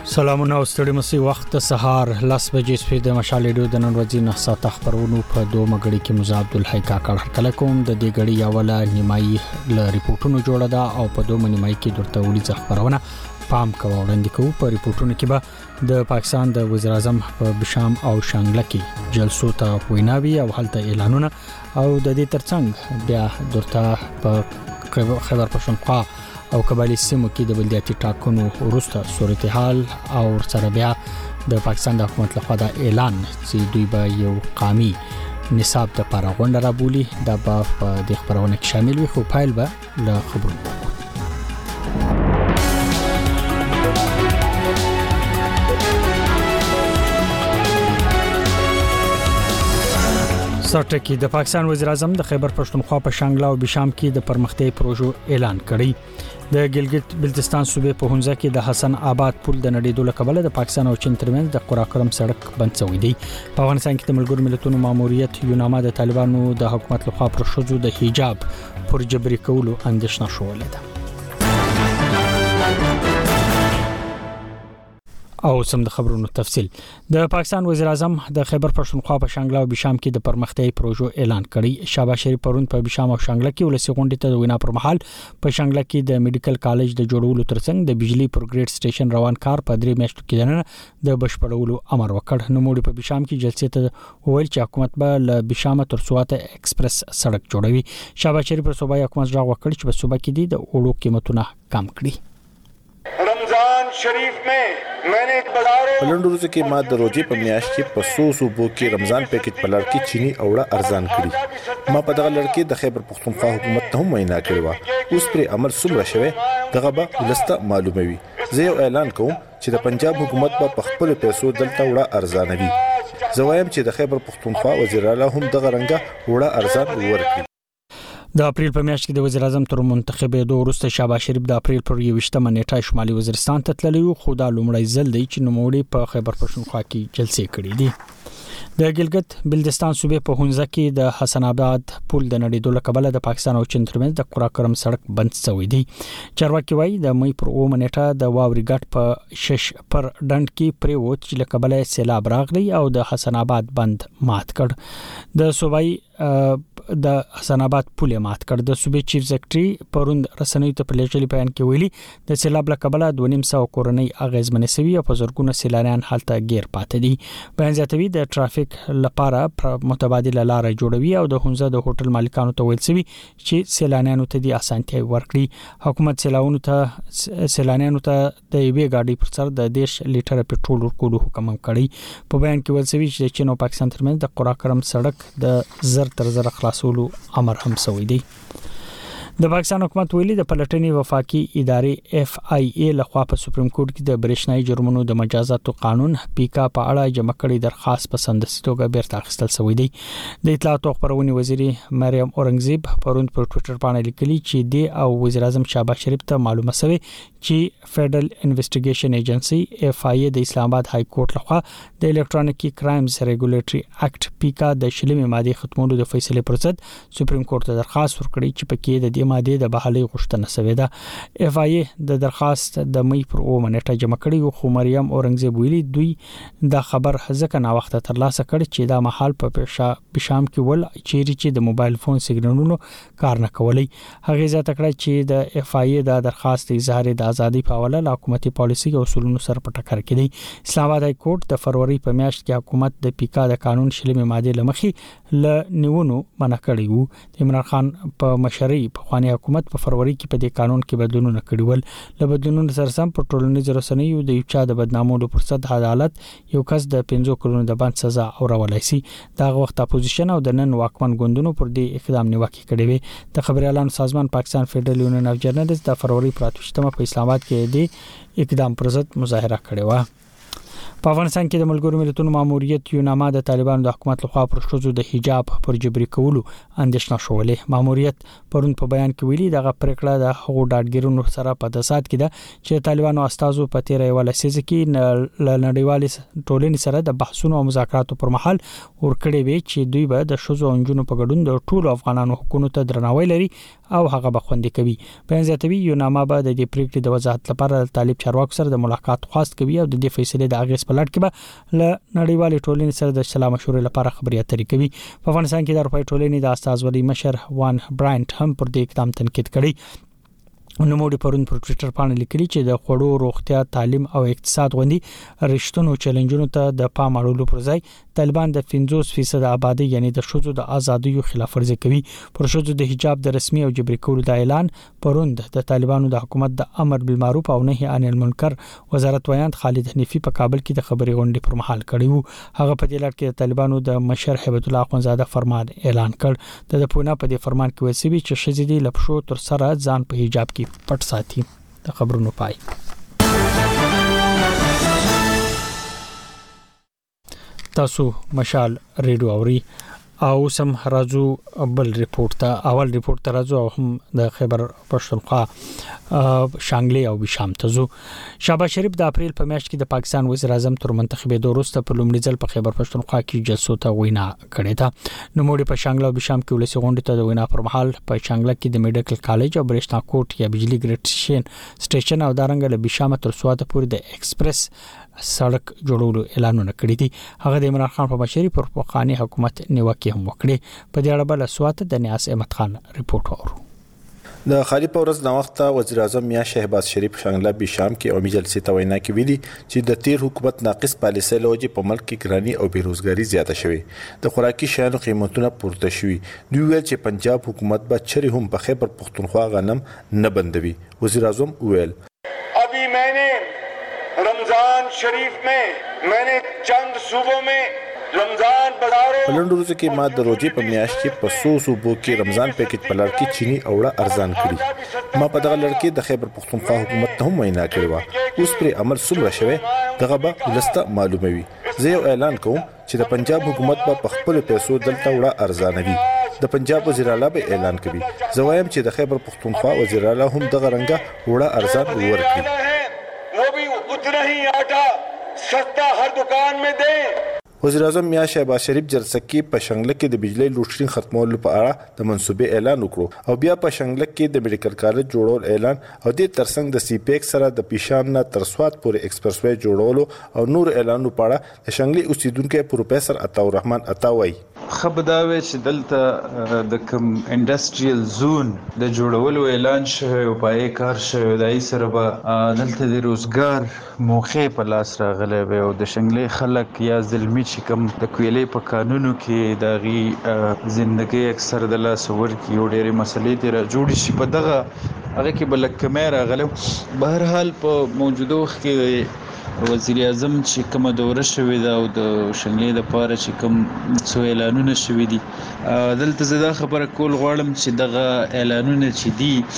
سلامونه او ستړي مسي وخت سهار لاس بجې سپید مشالې ډو د نن ورځې نه ساته خبرونو په دوه مګړي کې مزاب عبدالحی کاکړ کله کوم د دې غړي اوله نیمایي ل ریپورتونو جوړه ده او په دوه نیمایي کې درته ولې خبرونه پام کوو وړاندې کوو په ریپورتونو کې به د پاکستان د وزیر اعظم په بشام او شانګله کې جلسو ته ویناوي او هلته اعلانونه او د دې ترڅنګ بیا درته په خبر پښتونخوا او قبایلی سیمو کې د بلدیاتي ټاکنو وروسته صورتحال او سره بیا د پاکستان د حکومت لخوا د اعلان چې دوی به یو قومي نصاب د لپاره غونډه رابولي دا به په د خبرونه کې شامل وي خو فایل به له خبرونو سرټکی د پاکستان وزیر اعظم د خیبر پښتونخوا په شانګله او بشام کې د پرمختیايي پروژو اعلان کړی د ګلګت بلتستان صوبې په هونزه کې د حسن آباد پل د نړیدو لکبله د پاکستان او چین ترمنځ د قراقرم سړک بند شوی دی په افغانستان کې د ملګرو ملتونو ماموریت یو نامه د طالبانو د حکومت لخوا پر شذو د حجاب پر جبري کولو اندېښنه شولې ده او سم د خبرونو تفصيل د پاکستان وزیر اعظم د خیبر پښتونخوا په شانګله او بشام کې د پرمختیايي پروژو اعلان کړی شاباش شریف پرون په بشام او شانګله کې ولسی غونډې ته وینا پر مهال په شانګله کې د میډیکل کالج د جوړولو ترڅنګ د بجلی پروګریډ سټیشن روان کار په 3 میاشتو کې د بشپړولو امر وکړ نو موږ په بشام کې جلسې ته ویل چې حکومت به له بشام تر سوات ایکسپریس سړک جوړوي شاباش شریف پر صوبایي حکومت راغ وکړ چې په صوبه کې د اوړو قیمتونه کم کړي رمضان شریف में मैंने پلندروز کې ما د روزي په میاشت کې په 100 صوبو کې رمضان پیکج په لړ کې چینی اوړه ارزان کړي ما په دغه لړ کې د خیبر پښتونخوا حکومت ته هم وینا کړې و اوس پر عمل څومره شوی دغه به ولسته معلوموي زه یو اعلان کوم چې د پنجاب حکومت په خپل پیسو دلته وړه ارزانوي زوایم چې د خیبر پښتونخوا وزیر اعلی هم دغه رنګه وړه ارزان ورکړي د اپریل په میاشت کې د وزیر اعظم تر منتخبېدو وروسته شاباش شریف د اپریل پر 28 نیټه شمالي وزیرستان ته تللی و خو دا لومړی ځل دی چې نوموړي په خیبر پښتونخوا کې جلسې کړې دي د ګلګت بلتستان صوبې په هونزه کې د حسن آباد پل د نړیدو لکبله د پاکستان او چین ترمنځ د قراقرم سړک بند شوی دی چارواکي وایي د مې پر 9 نیټه د واوري ګټ په شش پر ډند کې پریوت چې لکبله سیلاب راغلی او د حسن آباد بند مات کړ د صوبایي د حسن آباد پل مات کړ د صوبې چیف سیکریټري پروند رسنۍ ته په لیکلي بیان کې ویلي د سیلاب لکبله 2.5 کورنۍ اغیزمنې سوي او په زرګونه سیلانیان حالت غیر پاتې دي بیان زیاتوي د ټرافیک لپاره متبادله لارې جوړوي او د هونزه د هوټل مالکانو ته ویل سوي چې سیلانیانو ته د اسانتیاوي ورکړي حکومت سیلانیانو ته د یوې گاډي پر سر د 10 لیټر پټرول ورکولو حکم کړی په بیان کې ویل سوي چې چین او پاکستان ترمنځ د قراقرم سړک د زر تر زر خلاصولو امر هم شوی دی د پاکستان حکومت ویلي د پلټنې وفاقي ادارې FIA لخوا په سپریم کورټ کې د برېښنايي جرمونو د مجازاتو قانون پیکا په اړه جمع کړي درخواست په سندسي توګه بیرته اخیستل شوی دی د اطلاعات او خبرونې وزیر مریم اورنګزیب پروند پر ټوئیټر باندې لیکلي چې دی او وزیر اعظم شاباش شریف ته معلومه شوه چې فدرل انویسټیګیشن ایجنسی FIA د اسلام آباد های کورټ لخوا د الکترونیکی کرایمز ریګولیټری اکټ پیکا د شلمې ماده ختمولو د فیصله پر ضد سپریم کورټ ته درخواست ورکړي چې پکې د دې ماده د بحالي غوښتنه شوې ده FIA د درخواست د مې پر 9 نیټه جمع کړي خو مریم اورنګزیب ویلي دوی د خبر ځکه نا وخت ترلاسه کړ چې دا محل په بشام کې ول چې د موبایل فون سیګنالونو کار نه کولی هغه ځات کړ چې د FIA د درخواست اظهار د ازادي په حواله له حکومتي پالیسي او اصولونو سره په ټکر کې دی اسلام آباد های کورټ د فروری په میاشت کې حکومت د پیکا د قانون شلمې ماده لمخې ل نیونو منع کړی وو د عمران خان په مشرۍ په خواني حکومت په فروری کې په دې قانون کې بدلونونه کړي ول له بدلونونو سره سم په ټولنیزو رسنیو د یو چا د بدنامولو پر ضد عدالت یو کس د 15 کلونو د بند سزا اورولای شي دا وخت اپوزیشن او د نن واکمن ګوندونو پر دې اقدام نیوکه کړې وي د خبري اعلان سازمان پاکستان فدرل یونین اف جرنالست د فروری پر 28 په اسلام آباد کې د اقدام پر ضد مظاهره کړې و په افغانستان کې د ملګرو ملتونو ماموریت یوناما د طالبانو د حکومت لخوا پر ښځو د حجاب پر جبري کولو اندېښنه شولې. ماموریت پرون په بیان کې ویلي دغه پریکړه د هغو ډاډګیرونو سره په تضاد کې ده چې طالبانو استازو په تیر یو لسیزه کې نړیوال ټولنې سره د بحثونو او مذاکراتو پر مهال ورکړې وي چې دوی به د ښځو او نجونو په ګډون د ټولو افغانانو حقوقو ته درناوی لري او هغه به خوندي کوي. په ځاتوي یوناما به د دې پریکړې د وضاحت لپاره طالب چارواکو سره د ملاقات خواست کوي او د دې فیصلې د اغیز په لړ کې به له نړیوالې ټولنې سره د سلا مشورې لپاره خبرې اترې کوي. په افغانستان کې د اروپای ټولنې د استازولۍ مشر وان براینټ هم پر دې اقدام تنقید کړی. نوموړي پرون پر ټوئیټر باندې لیکلي چې د خوړو روغتیا تعلیم او اقتصاد غوندي رښتونو چیلنجونو ته د پام اړولو پر ځای طالبان د 50% آبادی یعنی د ښځو د ازادۍ خلاف ورزي کوي. پر ښځو د حجاب د رسمي او جبري کولو د اعلان پرون د طالبانو د حکومت د امر بالمعروف او نهي عن المنکر وزارت ویاند خالد حنیفي په کابل کې د خبري غونډې پر مهال کړی وو. هغه په دې لړ کې د طالبانو د مشر هیبت الله اخونزاده فرمان اعلان کړ. د پونه په دې فرمان کې ویل شوی چې ښځې د لپښو تر سره ځان په حجاب کې پټ ساتي. د خبرونو پای. تاسو مشال ریډیو اوري او سم راځو بل ریپورت ته. اول ریپورت ته راځو او هم د خیبر پښتونخوا شانګلي او بشام ته زو. شهباز شریف د اپریل په میاشت کې د پاکستان وزیر اعظم تر منتخبېدو وروسته په لومړي ځل په خیبر پښتونخوا کې جلسو ته وینا کړې ده. نوموړي په شانګله او بشام کې ولسی غونډې ته د وینا پر مهال په شانګله کې د میډیکل کالج او برېښنا کوټ یا بجلی ګریډ سټیشن او دارنګ له بشام تر سواته پورې د ایکسپریس سړک جوړولو اعلانونه کړی دي. هغه د عمران خان په مشرۍ پر پخوانی حکومت نیوکه هم وکړي. په دې اړه بل سواته د نیاز احمد خان ریپورت اورو. د خالي پورز د وخت وزیر اعظم میا شهباز شریف شانګله بشام کې او مجلسې ته وینا کې ویلي چې د تیر حکومت ناقص پالیسۍ لوجه په ملک کې ګرانی او بیروزګاری زیاته شوې. د خوراکي شیانو قیمتونه پورته شوي. دوی ویل چې پنجاب حکومت به چری هم په خیبر پښتونخوا غنم نه بندوي. وزیر اعظم ویل ابھی میں نے رمضان شریف میں نے چند صوبوں میں رمضان بازاروں پلندروزه کې ما د روزي په میاشت کې په 100 صوبو کې رمضان پیکج په لړ کې چینی اوړه ارزان کړي. ما په دغه لړ کې د خیبر پښتونخوا حکومت ته هم وینا کړې و. اوس پر عمل څومره شوی دغه به ولسته معلوموي. زه یو اعلان کوم چې د پنجاب حکومت په خپل پیسو دلته وړه ارزانوي. د پنجاب وزیر اعلی به اعلان کوي. زه وایم چې د خیبر پښتونخوا وزیر اعلی هم دغه رنګه وړه ارزان ورکړي. وہ بھی اتنا ہی آٹا سستا ہر دکان میں دیں. وزیر اعظم میا شهباز شریف جلسه کې په شانګله کې د بجلی لوډشینګ ختمولو په اړه د منصوبې اعلان وکړو او بیا په شانګله کې د میډیکل کالج جوړول اعلان او د ترڅنګ د سی پیک سره د پیشام نه تر سواد پورې ایکسپریس وې جوړولو او نور اعلانونو په اړه د شانګلي اوسیدونکو پروفیسور عطا الرحمن عطاوي خبرداوي چې دلته د کوم انډستریال زون د جوړولو اعلان شوی او پای کار شوی دای سره به دلته د روزګار موخه په لاس راغلی وي او د شانګلي خلک یا ظلمي چې کوم د کویلې په قانونو کې دغه ژوندۍ اکثر د لاس ورکی او ډېرې مسلې تیر جوړ شي په دغه هغه کې بل کمره غلو. بهر حال په موجوده وخت کې وزیر اعظم چې کومه دوره شوې ده او د شانګلي د پاره چې کوم څو اعلانونه شوې دي دلته زه خبره کول غواړم چې دغه اعلانونه چې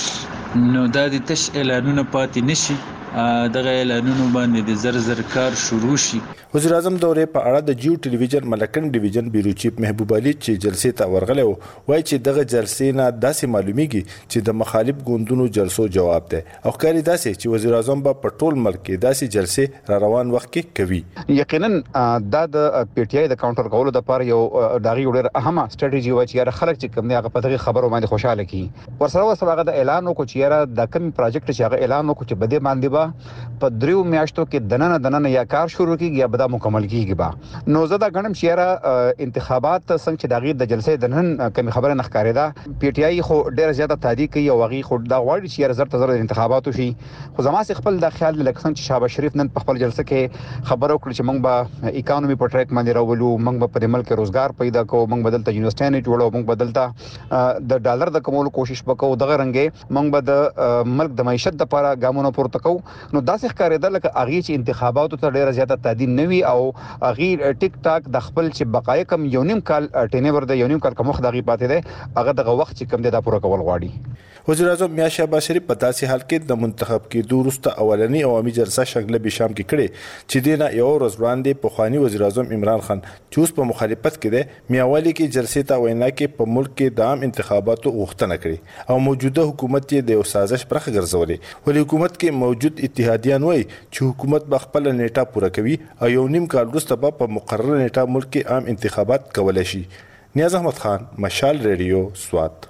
دي نو د تش اعلانونه پاتې نشي. دغه اعلانونو باندې د زر کار شروع شي. وزیر اعظم دورې په اړه د جیو ټلویزیون ملکن ډیویژن بیرو چیف محبوب علي چې جلسې ته ورغلی وو وایي چې دغه جلسې نه داسې معلومیږي چې د مخالف ګوندونو جلسو جواب دی او ښکاري داسې چې وزیر اعظم په ټول ملک کې داسې جلسې را روان وخت کې کوي. یقینا دا د پی ټی آی د کاونټر کولو لپاره یو دغه ډېر اهمه سټریټجی و چې خلک چې کوم نه هغه په دغه خبرو باندې خوشاله کی. ورسره هغه د اعلان وکړ چې یاره د کوم پروجیکټ چې هغه اعلان وکړ چې بده باندې په دریو میاشتو کې دننه یا کار شروع کیږي یا بدا مکمل کیږي با. نو زه دا غنم چې یاره انتخابات څنګه چې دغه د جلسې د نن کوم خبره نه ښکارېده. پی ټی آی خو ډېر زیاته تادیق کوي او هغه خو دا غواړي چې یاره زر تزر انتخاباتو شي. خو زما سي خپل د خیال لکسن چې شهباز شریف نن په خپل جلسه کې خبرو کړې چې موږ به اکانومي په ټریک باندې راولو، موږ به په ملک روزګار پیدا کوو، موږ بدلته یونیورسيټي جوړو، موږ بدلته د ډالر د کمولو کوشش وکړو. دغه رنګه موږ به د ملک د معیشت لپاره ګامونه پورته کوو نو داسې ښکارېدل لکه هغه چې انتخاباتو ته ډیره زیاته تادین نوي او هغه ټیک ټاک د خپل چې بقای کم یو نیم کال ټینیور د یو نیم کال کوم خدای پاتې ده هغه دغه وخت چې کم دی دا پوره کول غواړي. وزیر اعظم میاں شهباز شریف په داسې حال کې د منتخب کېدو وروسته اولنی عوامي جلسه شنګله به شام کې کړې چې دینه یو ورځ وړاندې پخوانی وزیر اعظم عمران خان چې اوس په مخالفت کې دی میاوالي کې جلسې ته وینا کې په ملک کې د عام انتخاباتو غوښتنه کړې او موجوده حکومت یې د یو سازش برخه ګرځولې ولې حکومت کې موجود اتحادیان وایي چې حکومت به خپل نیټه پوره کوي او یو نیم کال وروسته به په مقرره نیټه ملک کې عام انتخابات کولای شي. نیاز احمد خان، مشال ریډیو، سوات.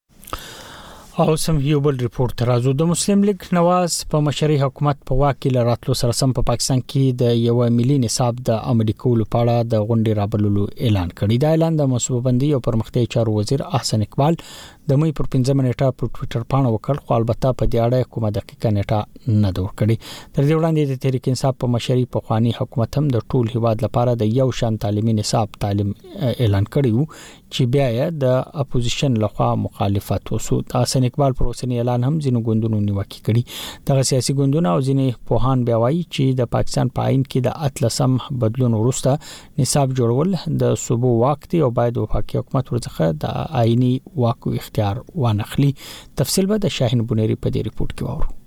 او سم یو بل ریپورت راځو. د مسلم لیگ نواز په مشري حکومت په واکیل راتلو سره سم په پاکستان کې د یو ملي نصاب د عملي کولو په اړه د غونډې رابللو اعلان کړی. دا اعلان د منصوبه بندي او پرمختیايي چارو وزیر احسن اقبال د مې پر 15 نیټه په ټوئیټر باندې وکړ، خو البته په دې اړه کومه دقیقه نیټه نه ده ورکړې. تر دې وړاندې د تحریک انصاف په مشري په خواني حکومت هم د ټول هیواد لپاره د یو شان تعلیمي نصاب تعلیم اعلان کړی چې بیا یې د اپوزیشن لخوا مخالفت وسو. احسن اقبال پر اوسنی اعلان هم ځینو ګوندونو نیوکه کړي. دغه سیاسي ګوندونه او ځینې پوهان بیا وایي چې د پاکستان په آئین کې د اتلسم بدلون وروسته نصاب جوړول د صوبو واک دی او باید وفاقي حکومت ورڅخه د آئینی واک اختیار وانخلي. تفصیل به د شاهین بونيري په دې ریپورت کې وورو.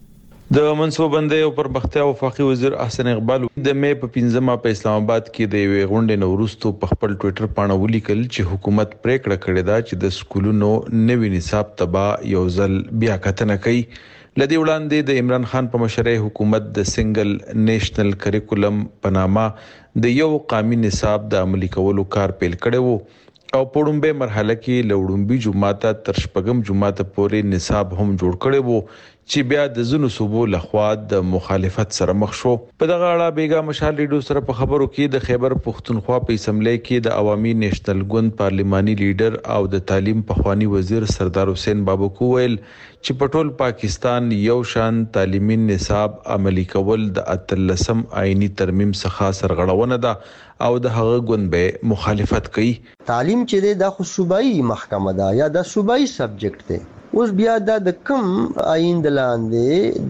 د منصوبه بندي او پرمختیا وفاقي وزیر احسن اقبال د مې په 15 په اسلام آباد کې د یوې غونډې نورستو په خپل ټوئیټر باندې ولیکل چې حکومت پریکړه کړې ده چې د سکولونو نوي نصاب تبا یو ځل بیا کتنه کوي. لدی وړاندې د عمران خان په مشرۍ حکومت د سنگل نیشنل کریکولم په نامه د یو قومي نصاب د عملي کولو کار پیل کړی وو او په وړاندې مرحله کې لوړمبي جمعه تر شپږم جمعه پورې نصاب هم جوړ کړی وو چې بیا د زونو صوبو لخوا د مخالفت سره مخ شو. په دغه اړه بیګا مشال ریډیو سره په خبرو کې د خیبر پختونخوا په اسمبلی کې د عوامي نېشنل ګوند پارلماني لیډر او د تعلیم پخوانی وزیر سردار حسین بابکو ویل چې په ټول پاکستان یو شان تعلیمي نصاب عملی کول د اتلسم آئینی ترمیم څخه سرغړونه ده او د هغه ګوند به مخالفت کوي. تعلیم چې د خو صوبایي محکمه ده یا د صوبایي سبجیکټ دی، اوس بیا د کم آئین د لاندې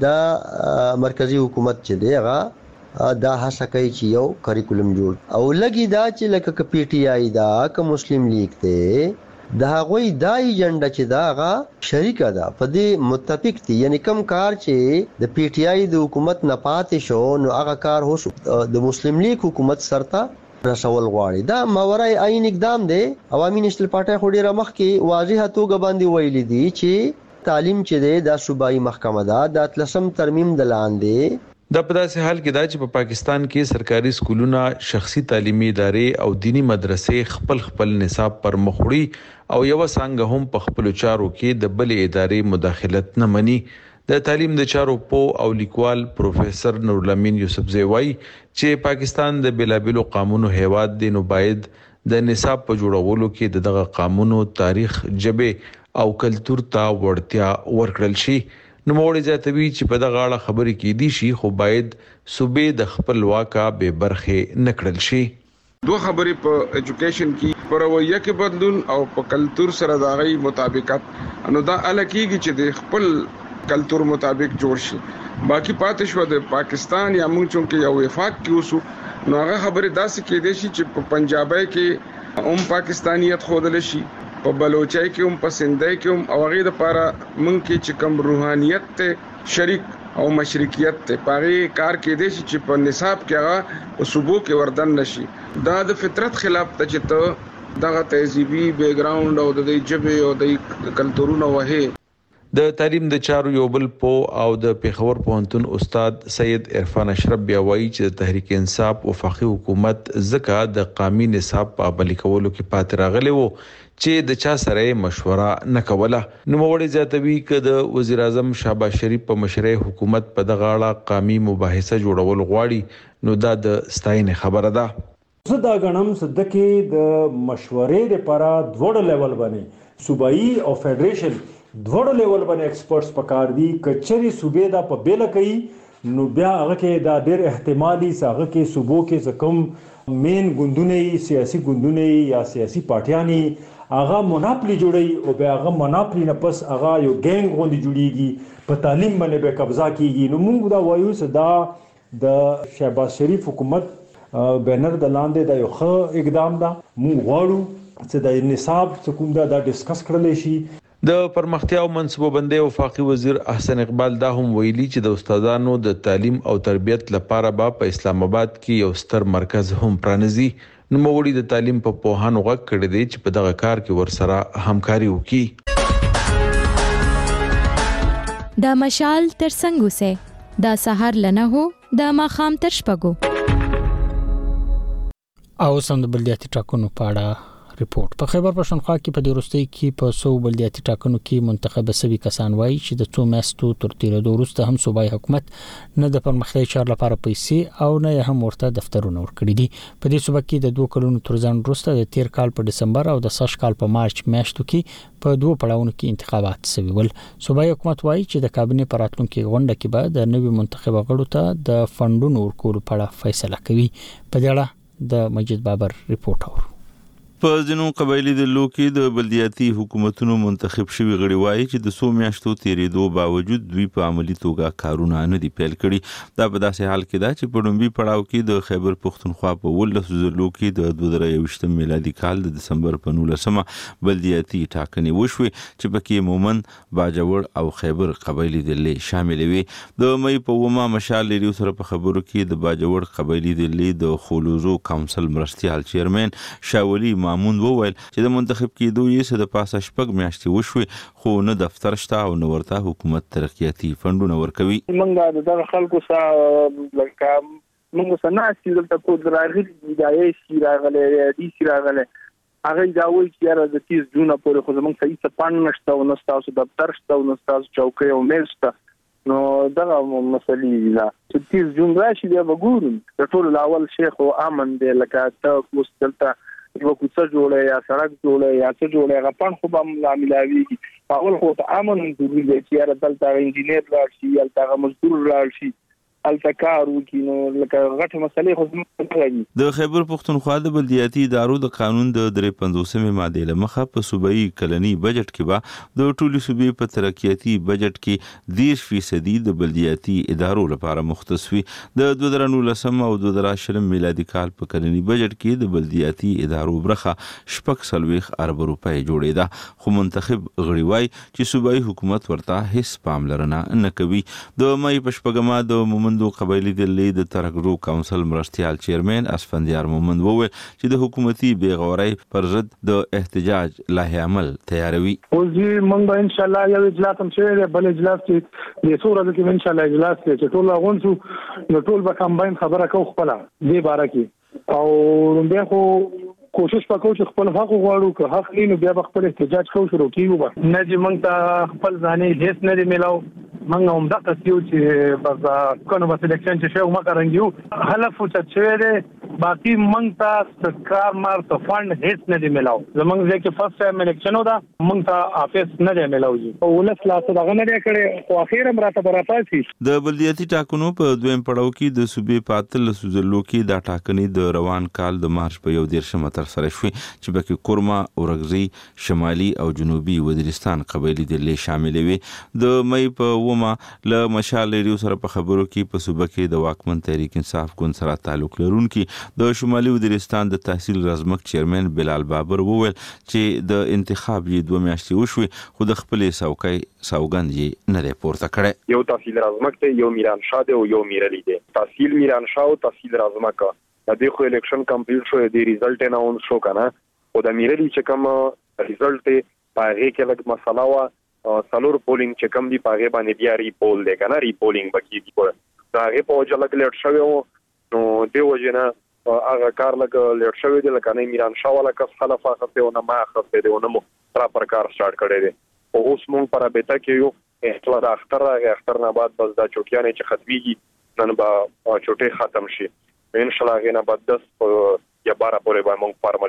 د مرکزی حکومت چې دی هغه دا هڅه کوي چې یو کریکولم جوړ او لګي دا چې لکه پی ټی آی دا که مسلم لیگ دی دا غوي دا ایجنډا چې دا هغه شریک ده په دې متفق دي، یعنی کم کار چې د پی ټی آی د حکومت نه پاتې شو نو هغه کار هو د مسلم لیگ حکومت سرته رسول غواړي. دا ماورای آئین اقدام دی. عوامي نېشنل پارټي خو ډیره مخکې واضح توګه باندې ویلي دي چې تعلیم چې دی د صوبایي محکمه ده د اتلسم ترمیم د لاندې. د په داسې حال کې دا چې په پاکستان کې سرکاري سکولونه، شخصي تعلیمي ادارې او دینی مدرسې خپل نصاب پر مخ وړي او یو څنګه هم په خپل چارو کې د بلې ادارې مداخلت نه مني. د تعلیم د چارو په او لیکوال پروفیسور نورالامین یوسفزئی وایي چې پاکستان د بلابلو قانونو هیواد دی نو باید د نصاب په جوړولو کې دغه قانونو تاریخ، جبه او کلچر ته ورتیا ورکړل شي. نو موږ زیاتوي چې په دغه اړه خبرې کې دي شي خو باید صوبې د خپل واکا به برخه نکړل شي. دو خبرې په ایجوکیشن کې پر رویه کې بدلون او په کلچر سره د غي مطابقت نو دا الکیږي چې د خپل کلچر مطابق جوړ شي. باقی پاتې شو د پاکستان یا موږ چې یو وفاق کې اوسو نو هغه خبره داسې کې دي چې په پنجابي کې پاکستانیت خودل شي، په بلوچای کې په سندای کې او هغه د لپاره موږ کې چې کم روحانيت ته شریک او مشرکیت ته پاره کار کې دي چې په نصاب کې هغه صوبو کې وردن نشي. دا د فطرت خلاف ته چې دغه تهذیبي بیک ګراوند او د جبه او د کلچرونو وه. د تعلیم د چارو یو بل او د پیښور پوهنتون استاد سید عرفان اشرف بیا وایي چې د تحریک انصاف وفاقي حکومت ځکه د قومي نصاب په عملي کولو کې پاتې راغلی وو چې د چا سره مشوره نه کوله. نو موږ زیاتوي چې د وزیر اعظم شهباز شریف په مشرۍ حکومت په دغه اړه قومي مباحثه جوړول غواړي نو دا د ستاینې خبره ده. زه دا غنم صدقې د مشورې لپاره دوړ لیول باندې صوبایي او فدریشن دوړ لیول باندې ایکسپرټس پکار دي. کچري صوبې دا په بیل کوي نو بیا هغه کې دا ډېر احتمالي هغه کې صوبو کې زکم مین ګوندونه سیاسي ګوندونه یا سیاسي پارټیانی هغه موناپلی جوړي او به هغه موناپلی نه پس هغه یو ګینګ غوندي جوړيږي په تعلیم باندې به قبضه کیږي. نو موږ دا وایو چې د شهباز شریف حکومت بینر د لاندې د یو ښه اقدام ده. موږ غواړو چې د نصاب حکومت دا ډیسکس کړل شي. د پرمختیا او منصوببندۍ وفاقي وزیر احسن اقبال دا هم ویلي چې د استادانو د تعلیم او تربیت لپاره په اسلام آباد کې یو ستر مرکز هم پرانیزي. نوموړي د تعلیم په پوهانو غږ کړی دی چې په دغه کار کې ورسره همکاري وکړي. دا مشال تر څنګه وسه دا سحر لنه هو دا ماخام تر شپګو. او سم د بلدیاتي ټاکنو په اړه ریپورت. په خیبر پښتونخوا کې په وروستي کې په 100 بلدیاتي ټاکنو کې منتخب سوي کسان وایي چې د 2 میاشتو تر تیرېدو وروسته هم صوبایي حکومت نه د پرمختیايي چارو لپاره پیسې او نه هم ورته دفترونه ورکړي دي. په دې صوبه کې د 2 کلونو تر ځان وروسته د تیر کال په دسمبر او د سږ کال په مارچ میاشتو کې په 2 پړاوونو کې انتخابات شوي ول. صوبایي حکومت وایي چې د کابینې پر راتلونکي غونډه کې به د نوي منتخب غړو ته د فندونو ورکولو په اړه فیصله کوي. په دې اړه د مجید بابر ریپورت اورو. په ځینو قبایلی ډلو کې د بلدیاتي حکومتونو منتخب شوي غړي وایي چې د 100 میاشتو تیرېدو باوجود دوی په عملی توګه کارونه نه دي پیل کړي. دا په داسې حال کې ده چې په لومړي پړاو کې د خیبر پښتونخوا په 18 ضلعو کې د 2023 میلادي کال د دسمبر په 19 بلدیاتي ټاکنې وشوې چې پکې مومن، باجوړ او خیبر قبایلی ډلې شامل وي. د مې په ومه مشال لري سره په خبرو کې د باجوړ قبایلی ډلې د خولوزو کونسل مرستيال چیرمن شاولي مامون وویل چې د منتخب کېدو یې د پاسه شپږ میاشتې وشوې خو نه دفتر شته او نه ورته حکومت ترقیاتي فندونه ورکوي. موږ د خلکو سره لکه موږ سره ناسي دلته کو راغلي د سی راغلي دي سی راغلي هغه دا وایي چې را د 30 جون پورې خو زموږ صحیح سپان نشته او نه تاسو دفتر شته او نه تاسو چوکۍ او میل شته. نو دغه مسلې ده چې 30 جون راشي بیا وګورم د ټول اول شیخ او امن دی لکه ته اوس دلته یو کوڅه جوړه یا سړک جوړه یا څه جوړه غپن خو به ملاملوي اول خو ته امن ضروري دی چې را دلته انجینیر راشي یا دغه مزدور راشي التکارو کینو لکه غټه مسلې خو زموږ د خیبر پښتونخوا د بلدیاتي ادارو د قانون د 53 ماده لمخه په صوبایي کلنی بجټ کې به د ټولي صوبې په ترقیاتي بجټ کې 10% د بلدیاتي ادارو لپاره مختص وي. د 2019 او 2020 میلادي کال په کلنی بجټ کې د بلدیاتي ادارو برخه 40 ارب روپۍ جوړې ده خو منتخب غړي وایي چې صوبایي حکومت ورته هیڅ پاملرنه نه کوي. د مې په شپږمه د مومندو قبایلی ډلې د ترګرو کونسل مرستيال چیرمن اسفندیار مومند وویل چې د حکومتي بیغورۍ پر ضد د احتجاج لایحه عمل تیاروي. او زی موږ ان شاء الله یو اجلاس هم شوی دی بل اجلاس چې د څو ورځې کې ان شاء الله اجلاس چې ټول غون شو نو ټول به کمباین خبره کوو خپل دی باره کې او بیا خو کوشش وکړو چې خپل حق غواړو که حق لینو بیا خپل احتجاج کوو شروع کیږو به نه چې موږ ته خپل ځانې هیڅ نه دی ملاو موږ هم دا تاسو چې په کنو په سلیکشن چې شو ما کارنګیو هله فوټ چې دی باقي موږ ته کار مار ته فند هیڅ نه دی ملاو زموږ ځکه فرست ټایم الیکشن و دا موږ ته افیس نه دی ملاو او ولس لا څه دغه نه دی کړی او اخیرا راته براتاسي. د بلدیاتي ټاکنو په دویم پړاو کې د صوبې پاتل سوزلو کې دا ټاکنې د روان کال د مارچ په 11 تر سره شوې چې پکې کورما، اورګزي، شمالي او جنوبي وزیرستان قبایلی ډلې شامل وي. د مې په ومه له مشال لري سره په خبرو کې په صوبه کې د واکمن تحریک انصاف ګوند سره تعلق لرونکي د شمالي وزیرستان د تحصیل رزمک چیرمن بلال بابر وویل چې د انتخاب یې 2 میاشتې وشوې خو د خپلې سوګند یې نه دی پورته کړی. یو تحصیل رزمک دی، یو میران شاه دی او یو میرلی دی. تحصیل میران شاه او تحصیل رزمک د دې خو الیکشن کمپلیټ شو دی ریزلټ اناونس شو کنه او د میرلی چې کوم ریزلټ په هغه کې لږ مسله وا سالور پولینګ چې کوم دی په هغه باندې بیا ریپول دی کنه ریپولینګ بکی دی دا هغه په وجه لږ لیټ شوی نو دی وجنه هغه کار لږ لیټ شوی دی لکه نه میران شاه ولا کس خلفا خسته او نه ما خسته دی او نه پراپر کار سٹارټ کړی دی او اوس مونږ پر بیتا کې یو احتلا د اختر نه بعد بس دا چوکیانه چې ختميږي نن به چوټي ختم شي ان شاء الله غنه بعد 10 یا 12 پورې به مونږ فارملی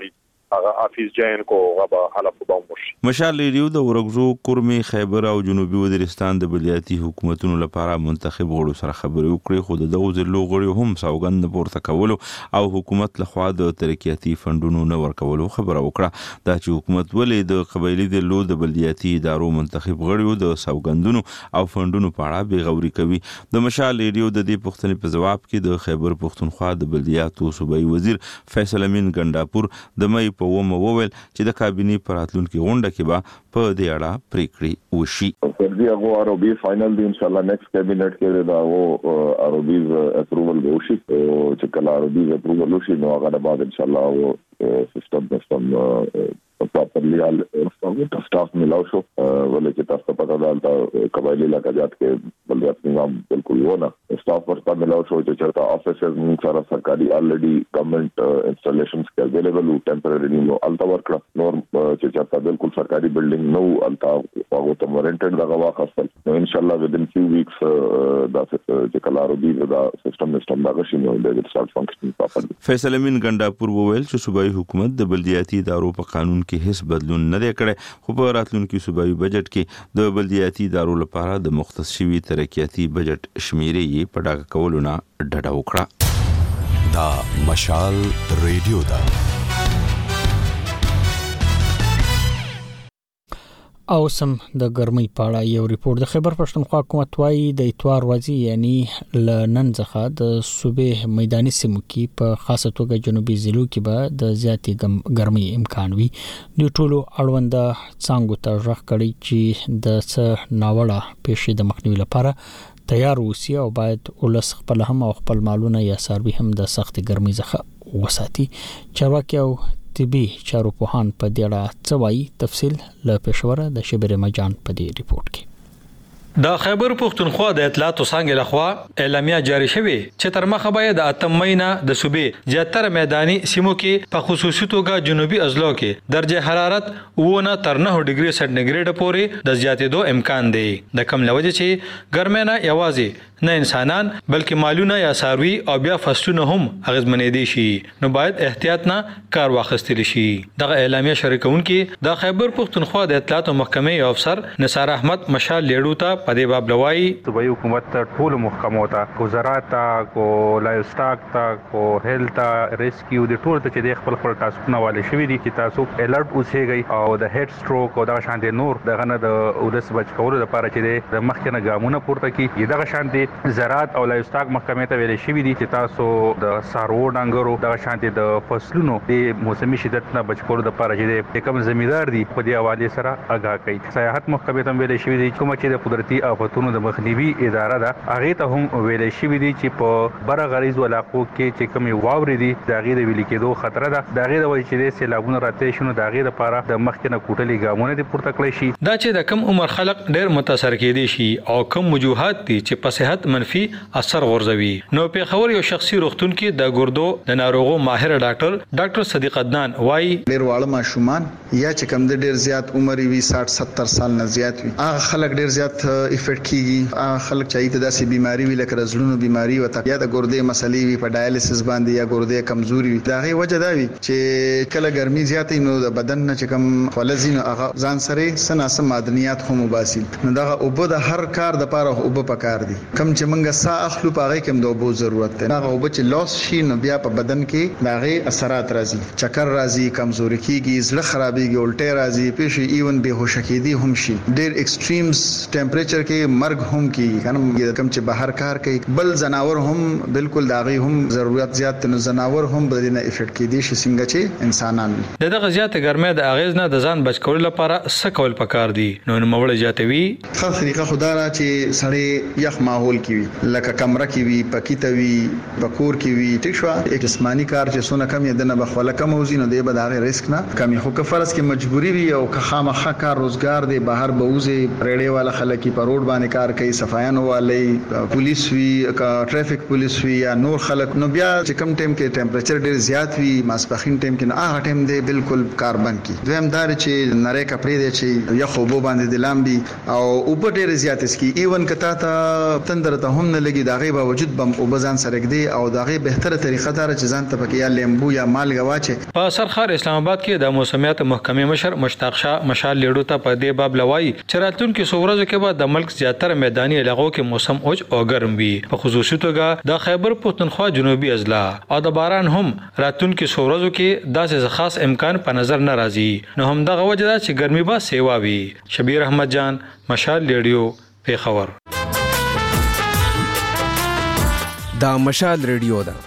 هغه حافظ جین کو غبا حلب بومش مشال ریډیو د ورغزو کورمي خیبر او جنوبي وزیرستان د بلدیاتي حکومتونو لپاره منتخب غړو سره خبرې وکړې خو د دوه ضلعو غړي هم سوګند پورته کولو او حکومت لخوا د ترقیاتي فندونو نه ورکولو خبره وکړه دا چې حکومت ولې د قبایلی ضلعو د بلدیاتي ادارو منتخب غړو د سوګندونو او فندونو په اړه بې غوري کوي د مشال ریډیو د دې پوښتنې په جواب کې د خیبر پښتونخوا د بلدیاتو صوبایي وزیر فیصل امین ګنداپور د مې په ومه وویل چې د کابینې پر راتلونکي غونډه کې به په دې اړه پریکړې وشي. پر دې هغه آربي فائنل دی ان شاء الله نیکسټ کابینټ کې دا او آربي اپروول وشي چې کله آربي اپروول وشي نو هغه بعد ان شاء الله سیستم properly all staff मिलाओ शो बोले कि तस्ता पता डालता कबायली इलाका जात के बल्दियात निजाम बिल्कुल वो ना स्टाफ पर मिलाओ शो जो चलता ऑफिसेस में सारा सरकारी ऑलरेडी गवर्नमेंट इंस्टॉलेशंस के अवेलेबल टेम्पररी नो अल्टा वर्क नॉर जो चलता बिल्कुल सरकारी बिल्डिंग नो अल्टा वो तो रेंटेड लगा हुआ खासल नो इंशाल्लाह विद इन फ्यू वीक्स दा जो कलारो दी दा सिस्टम दा गशी नो they will start functioning properly. Faisal Amin Gandapur وویل چې صوبایي حکومت د بلدیاتي ادارو په قانون کې هیڅ بدلون نه دی کړی خو په راتلونکي صوبایي بجټ کې د بلدیاتي ادارو لپاره د مختص شوي ترقیاتي بجټ شمیرې یې په ډاګه کولو نه ډډه وکړه. دا مشال ریډیو دا او سم د ګرمۍ په اړه یو ریپورت د خیبر پښتونخوا حکومت وايي د اتوار ورځې یعنی لنن څخه د صوبې میداني سیمو کې په خاصه توګه جنوبي ضلعو کې به د زیاتې ګرمۍ امکان وي. د ټولو اړوند څنګه ته ځخ کړي چې د څه ناوړه پیښې د مخنیوي لپاره تیار اوسي او باید ولس خپل هم او خپل مالونه یا سروي هم د سخت ګرمۍ څخه وساتي. چارواکي او طبي چارو پوهان په دې اړه څه وایي تفصیل له پېښور د شبیر مجان په دې ریپورت کې. د خیبر پښتونخوا د اطلاعاتو څنګه لخوا اعلامیه جاری شوه چې تر مخه به د اتم مهینه د صوبې زیاتره میداني سیمو کې په خصوصي توګه جنوبي اضلاع کې درجه حرارت ونه تر 9 ډیګري سنټیګریډ پورې د زیاتېدو امکان دی. د کم لوجه چې ګرمه نه یوازې نه انسانان بلکې مالونه یا ساروي او بیا فصلونه هم اغیزمنې دي شي نو باید احتیاط نه کار واخیستل شي. دغه اعلامیه شریکونکو د خیبر پښتونخوا د اطلاعاتو محکمې افسر نثار احمد مشال لیډو ته په دې باب لوي صوبایي حکومت ټول محکمو ته وزارت کو لایوستاک ته کو هیلث ریسکیو د ټول ته چې د خپل تاسو والي شوی دي چې تاسو الرټ اوسېږئ او د هډ سټروک او د شانتي نور دغه نه د ولس بچ کولو لپاره چې د مخکنه ګامونه پورته کی دغه شانتي زراعت او لایوستاک محکمې ته ویل شوی دي چې تاسو د سارو ډنګرو دغه شانتي د فصلونو د موسمي شدت نه بچ کولو لپاره چې کوم ځمیدار دي په دې حواله سره آگاه کړي. سیاحت محکمې ته ویل شوی دي کوم چې د قدرتي آفتونو د مخنیوي اداره ده هغه ته هم ویل شوی دي چې په بر غریز علاقو کې چې کوم واوري دي دغه د ویل کېدو خطر ده دغه د وجې چې سیلابونه راته شنو دغه لپاره د مخکنه کوټلي ګامونه دي پورته کړی شي. دا چې د کم عمر خلک ډېر متاثر کېدي شي او کم وجوهات دي چې په صحت منفي اثر غورځوي. نو په خبر یو شخصي روغتون کې د ګردو د ناروغو ماهر ډاکټر صدیق عدنان وايي ډېر واړه ماشومان یا چې کم د ډېر زیات عمر وي 60-70 سال نه زیات وي هغه خلک ډېر زیات افیکټ کیږي. هغه خلک چې د داسې بیماری وي لکه رزلونو بیماری او یا د ګردې مسلې وي په ډایالیسس باندې یا ګردې کمزوري وي دا غي وجه دا وي چې کله ګرمي زیاتې نو د بدن نه چې کم فلزین هغه ځان سره سناسم معدنیات هم وباسي نو دا اوبه د هر کار د پاره اوبه پکار دي کم چې منګه سا اخلو پاره کوم د اوبو ضرورت دی هغه اوبه چې لاس شي نو بیا په بدن کې دا غي اثرات راځي چکر راځي کمزوري کیږي زړه خرابېږي الټه راځي پېښې ایون به هوش کېدی هم شي ډېر ایکستریمز ټمپریچر کې مرګ هم کیږي کنه کم چې بهر کار کوي بل زناور هم بالکل دا غي هم ضرورت زیات نو زناور هم بل نه افیکټ کېدی شي څنګه چې انسانان دغه زیات ګرمه د اغیز نه د ځان بچ کول لپاره څه کول پکار دي نو موږ جاتوي خاص طریقه خدا را چې سړی یخ ماحول کې وي لکه کمره کې وي پکې وي بکور کې وي ټیک شو جسمانی کار چې سونه کم یدنه بخوله کم وزي نو دی به دا ریسک نه کمی خو که فرض کې مجبوری وي او که خامخا کار روزګار دی بهر بوزي ریډي والا خلک روډ باندې کار کوي صفایانو والی پولیس وی کا ټریفیک پولیس وی یا نور خلک نو بیا چې کم ټیم کې ټمپریچر ډیر زیات وي ماسپخین ټیم کې نه هغه ټیم دی بالکل کار بند کی دویم دار چې نری کپڑے دی چې یا خوبو باندې د لامبي او اوپر ډیر زیات اسکی ایون کتا ته تندر ته هم نه لګي داغه باوجود بم او بزان سره کې او داغه بهتره طریقه دار چې ځان ته پکې یا لیمبو یا مالګه واچي په سرخار اسلام آباد کې د موسمیات محکمې مشر مشتاق شاه مشال لیډو ته په دې باب لوي چې راتلونکي څو کې بعد د ملک زیاتره میداني علاقو کې موسم اوج او ګرم وي په خصوصي توګه د خیبر پختونخوا جنوبي اضلاع او د باران هم راتلونکي څو کې داسې خاص امکان په نظر نه راځي نو هم دغه وجه ده چې ګرمي به سیوا وي شبیر احمد جان مشال ریډیو پیښور دا مشال ریډیو ده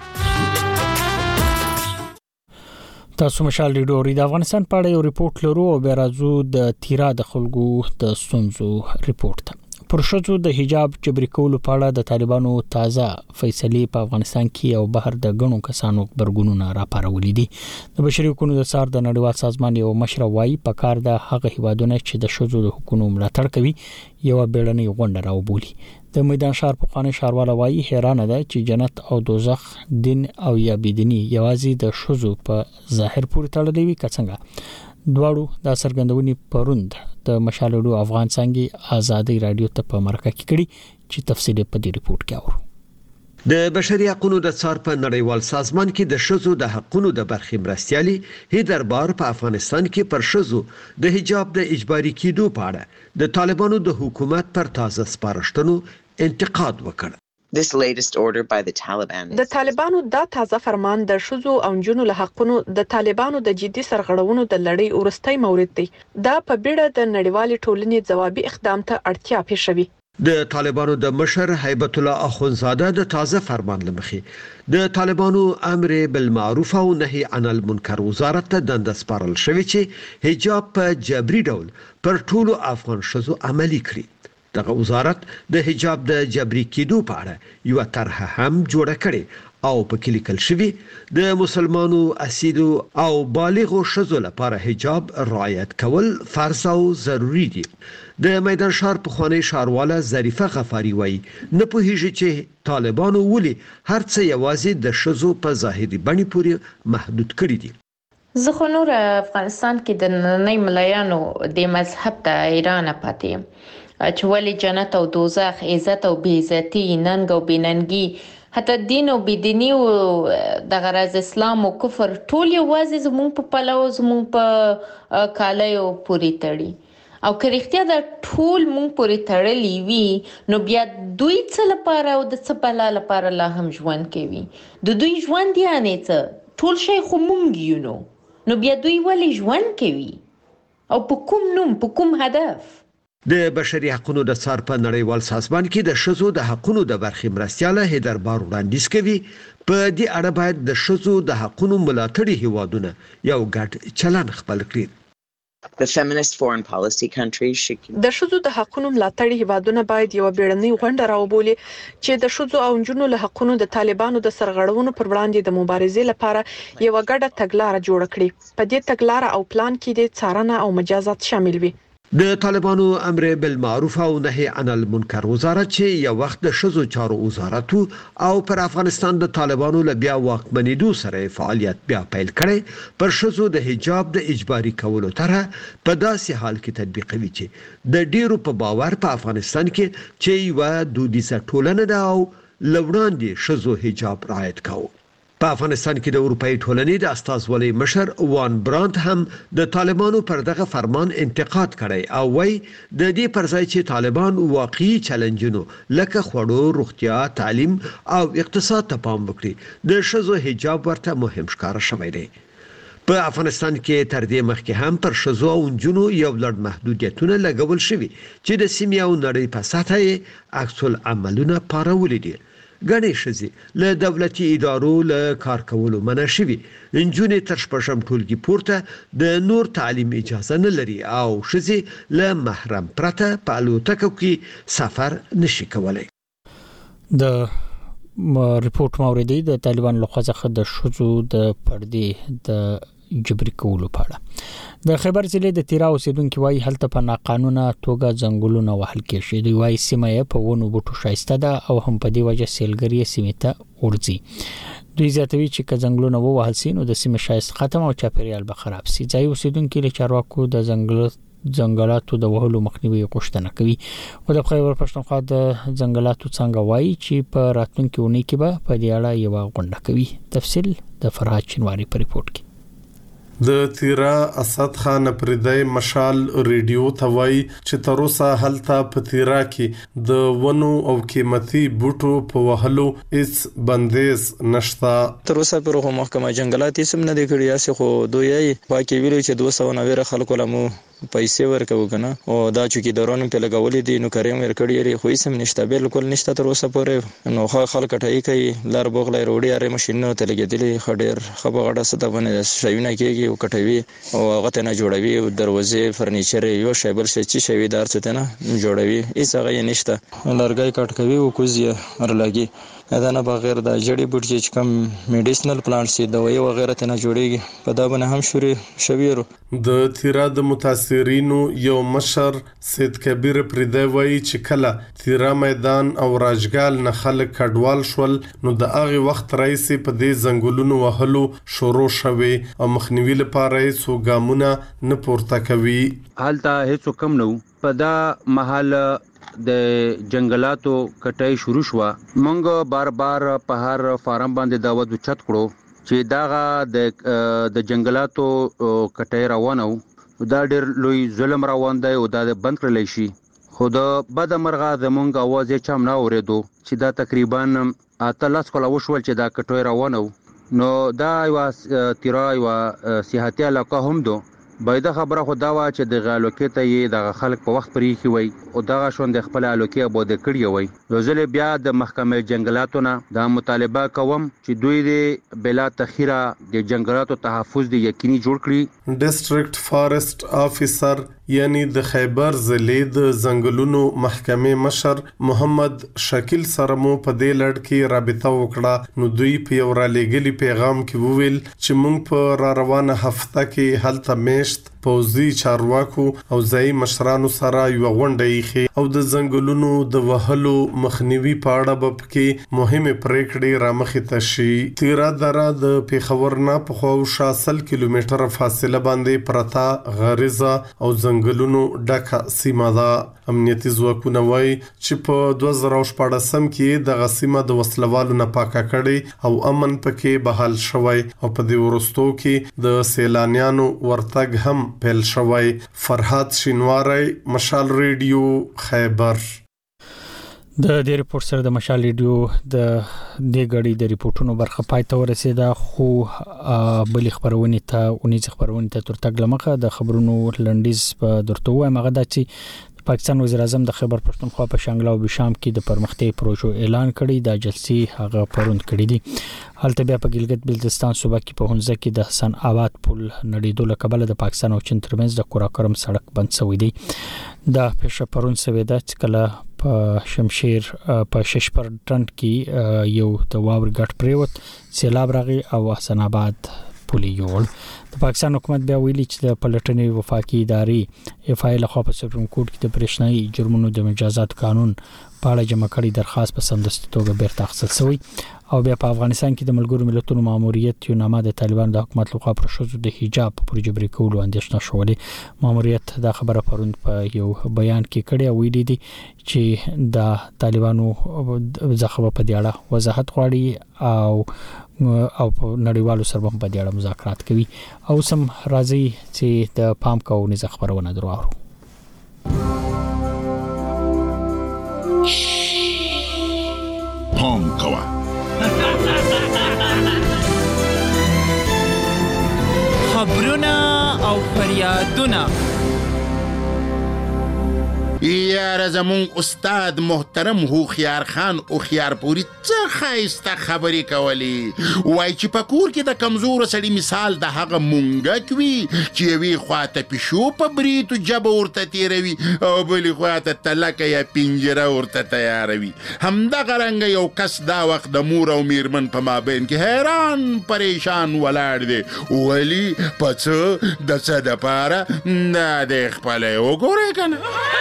تاسو مشال ریډیو ری د افغانستان په اړه یو ریپورت لرو او بیا راځو د تیرا د خلکو د سنځو ریپورت پر شذو د حجاب جبري کولو په اړه د طالبانو تازه فیصله په افغانستان کې او بهر د غنو کسانو برګونونه راپارولې دي د بشري حقوقو د سار د نړیوال سازمان یو مشر وايي په کار د هغه هیوادونو چې د شذو د حقوقو ملاتړ کوي یو بیړنۍ غونډه راوبولي د میدان شهر په خانه شهرواله وايي حیران ده چې جنت او دوزخ دین او یا بيدینی یوازې د شذو په ظاهر پورې تړلې وي کڅنګه دواړو د سرګندونی پروند د مشالړو افغان څنګه ازادي رادیو ته په مرکه کې کړي چې تفصیل په دې ریپورت کې اورو د بشري حقوقو د څار په نړیوال سازمان کې د شذو د حقوقو د برخې مرستيالي هیدر بار په افغانستان کې پر شذو د حجاب د اجباري کېدو په اړه د طالبانو د حکومت پر تازه سپارښتنو انتقاد وکړ This latest order by the Taliban. د طالبانو دا تازه فرمان د شذو او جنونو له حقونو د طالبانو د جدي سرغړونو د لړۍ ورستۍ مورید دی دا په بیړه د نړیوال ټولنې ځوابي اقدام ته اړتیا پېښوي د طالبانو د مشر هیبت الله اخونزاده د تازه فرمان لمخې د طالبانو امر بالمعروف او نهي عن المنکر وزارت ته دنده سپارل شوې چې حجاب په جبري ډول پر ټولو افغان شذو عملي کړي دغه وزارت د حجاب د جبري کېدو په اړه یو طرح هم جوړ کړي او په کلیکل شوی د مسلمانو اصیلو او بالغو شذو لپاره حجاب رعایت کول فرض او ضروری دي د میدان شهر په خانه شهرواله ظریفه غفاری وایي نه پوهیږي چې طالبانو ولي هر څه یوازې د شذو په ظاهري بڼې پورې محدود کړی دي زه خو نور افغانستان کې د نړۍ ملایانو د مذهب ته ایران پاتې چې ولی جنت او دوزخ عزت او بی عزتی ننګ او بیننګي حتی دین او بيدینی او د غرض اسلام او کفر ټول یوازې زموږ په پلو زموږ په کالیو پوری تړي او کریختیا د ټول مونږ پوری تړلې وی نو بیا دوی څه لپاره او د څه بلا لپاره لا هم ژوند کوي د دوی ژوند یعنی څه ټول شي خو مونږ یو نو بیا دوی ولی ژوند کوي او په کوم نوم په کوم هدف د بشري حقوقو د څار په نړیوال سازمان کې د شذو د حقوقو د برخې مرستياله هیدر بار وړاندیز کوي په دې اړه باید د شذو د حقوقو ملاتړي هیوادونه یو ګډ چلن خپل کړي The feminist foreign policy countries should د شذو د حقوقو ملاتړي هیوادونه باید یو بیړنۍ غونډه راوبولي چې د شذو او جنونو له حقوقو د طالبانو د سرغړونو پر وړاندې د مبارزې لپاره یو ګډه تګلارې جوړ کړي په دې تګلارې او پلان کې د څارنه او مجازات شامل وي د طالبانو امر بالمعروف او نهي عن المنکر وزارت چې یو وخت د شذو چارو وزارت او پر افغانستان د طالبانو له بیا واکمنېدو سره فعالیت بیا پیل کړي پر شذو د حجاب د اجباري کولو طرح په داسې حال کې تطبیقوي چې د ډیرو په باور په افغانستان کې چې یو دودیزه ټولنه ده او لوړاندې شذو حجاب رعایت کوي په افغانستان کې د اروپאי ټولنې د استازولۍ مشر وان برانت هم د طالبانو پر دغه فرمان انتقاد کړی او وايي د دې پر ځای چې طالبان واقعي چیلنجونو لکه خوړو روغتیا تعلیم او اقتصاد ته پام وکړي د شذو حجاب ورته مهم ښکار شوی دی په افغانستان کې تر دې مخکې هم پر شذو او جنونو یو لړ محدودیتونه لګول شوي چې د سیمې او نړۍ په سطح عکس العملونه پارولې دي غني شزي له دولتي ادارو له کار کولو منع شوي انجونې تر شپږم ټولګي پورته د نور تعلیم اجازه نه لري او شزي له محرم پرته په الوتکو کې سفر نشي کولای د ریپورت موردی د طالبان لخوا څخه د شذو د پردې د جبري کولو په اړه د خیبر ضلع د تیرا اوسیدونکو وايي هلته په ناقانونه توګه ځنګلونه وهل کېږي دوی وايي سیمه یې په ونو بوټو شایسته ده او هم په دې وجه سیلګری سیمه ته ورځي دوی زیاتوي چې که ځنګلونه ووهل سي نو د سیمه شایست ختم او چاپیریال به خراب سي ځای اوسیدونکو له چارواکو د ځنګلاتو د وهلو مخنیوي غوښتنه کوي خو د خیبر پښتونخوا د ځنګلاتو څنګه وايي چې په راتلونکي ونې کې به په دې اړه یو غونډه کوي تفصیل د فرهاد چنواری په ریپورت کې د تیرا اسد خان پردای مشال ریډیو توای چې تر اوسه هلته په تیرا کې د ونو او قیمتي بوټو په وهلو هیڅ بندیز نشتا تر اوسه پر محکمه جنگلات سم نه دی کړی اسه خو دوی پاکي ویلو چې 290 خلکو لمو پیسې ورکو کنه او دا چې درونو په لګولې دي نو کریم ورکړی لري خو هیڅ نشته بالکل نشته تر اوسه پورې نو خلک ټای کوي لار بوغلې روډي اره ماشينو ته لګیدلې خډیر خبره ستا باندې شوینه کېږي او کټوي او هغه ته نه جوړوي دروازې فرنیچر یو شی بل شي چې شوی دار څه نه جوړوي هیڅ هغه نشته لارګي کټ کوي او کوزي ارلګي دا نه بغیر د جړی بوټي چې کوم میډیسنل پلانټس دي دوايي و غیره ته نه جوړيږي په دا باندې هم شوري شویرو د تیرا د متاثرینو یو مشر سید کبیر پردای وایي چې کله تیرا میدان او راجګال نه خلک کډوال شول نو د هغه وخت رئیس په دې ځنګلونو وهلو شروع شوه او مخنیوي لپاره سو ګامونه نه پورته کوي حالته هیڅ کم نو په دا محل د جنگلاتو کټای شروع شو مونږ بار بار په هر فارم باندې داوود چت کړو چې داغه د جنگلاتو کټای روانو دا ډېر لوی ظلم روان دی او دا بند کړل شي خود بد مرغه زمونږ आवाज یې چم نه اوریدو چې دا تقریبا 13 کله وشول چې دا کټای روانو نو دا یو تیرا یو سیاحتي علاقه هم دو باید خبره خو دا وا چې د غالوکې ته یې د خلک په وخت پرې کی وي او دا شون د خپل الوکې ابو د کړی وي روزل بیا د محکمه جنگلاتو نه د مطالبه کوم چې دوی د بلا تخیره د جنگلاتو تحفظ د یقیني جوړ کړي ډیسټریکټ فارست افیسر یعنی د خیبر ضلع د ځنګلونو محکمې مشر محمد شکیل سره مو په دې لړ کې رابطه وکړه نو دوی په یو را لګلی پیغام کې وویل چې موږ په را روانه هفته کې هلته میشت پوزي چارواکو او ځای مشرانو سره یو غونډه یې او د ځنګلونو د وهلو مخنیوي په اړه به کې مهمه پریکړې رامخې ته شي تیرا دره د پیښور نه په خو 60 کیلومتر فاصله باندې پرتا غریزه او ځنګلونو ډکه سیمه ده امنیتي ځواکونه وایي چې په 2014 کې د غسیمه د وسلوالو نه پاکه کړي او امن پکې بحال شوی او په دې ورستو کې د سیلانیانو ورتګ هم پیل شوی فرهاد شینواری مشال ریډیو خیبر د دې ریپورت سره د مشال ریډیو د دې غړي د ریپورتونو برخه پای ته ورسیده خو بل خبرونه ته تر تګ لمخه د خبرونو لنډیز په درته وایم هغه د چې پاکستان وزیر اعظم د خیبر پښتونخوا په شانګله او بشام کې د پرمختیا پروژو اعلان کړی د جلسې هغه پروند کړی دي حالت بیا په ګلګت بلتستان صوبه کې په هنزه کې د حسن آباد پل نړیدو لکبل د پاکستان او چین ترمنځ د کوراکرم سړک بند شوی دی د پېښه پرون سوي د کله په شمشیر په ششپر ټنټ کې یو د واور ګټ پریوت سیلاب راغی او حسن آباد پولی جوړ د پاکستان حکومت بیا ویلي چې د پلټنې وفاقي ادارې اف آی له خوا په سپریم کورټ کې د برېښنايي جرمونو د مجازات قانون په اړه جمع کړي درخواست په سمدستي توګه بیرته اخیستل شوی او بیا په افغانستان کې د ملګرو ملتونو ماموریت یو نامه د طالبان د حکومت لخوا پر شوزو د حجاب پر جبري کولو اندېښنه شولې ماموریت دا خبره پروند په یو بیان کې کړي او ویلي دي چې د طالبانو ځخه په دې اړه وضاحت غواړي او په نړیوالو سره په دې اړه مذاکرات کوي او سم راځي چې د پام کوونې ځخ خبرونه درو پام کوه خبرونه او فریادونه یاره زمونږ استاد محترم هوښیار خان هوښیارپوري څه ښایسته خبرې کولې. وایي چې په کور کې د کمزوره سړي مثال د هغه مونګک وي چې یوې خواته پیشو په بریتو جبه ورته تېروي او بلې خواته تلکه یا پنجره ورته تیاروي. همدغه رنګه یو کس دا وخت د مور او میرمن په مابین کې حیران پریشان ولاړ دی. ولي په څه د څه دپاره دا دی خپله یې وګورئ که نه.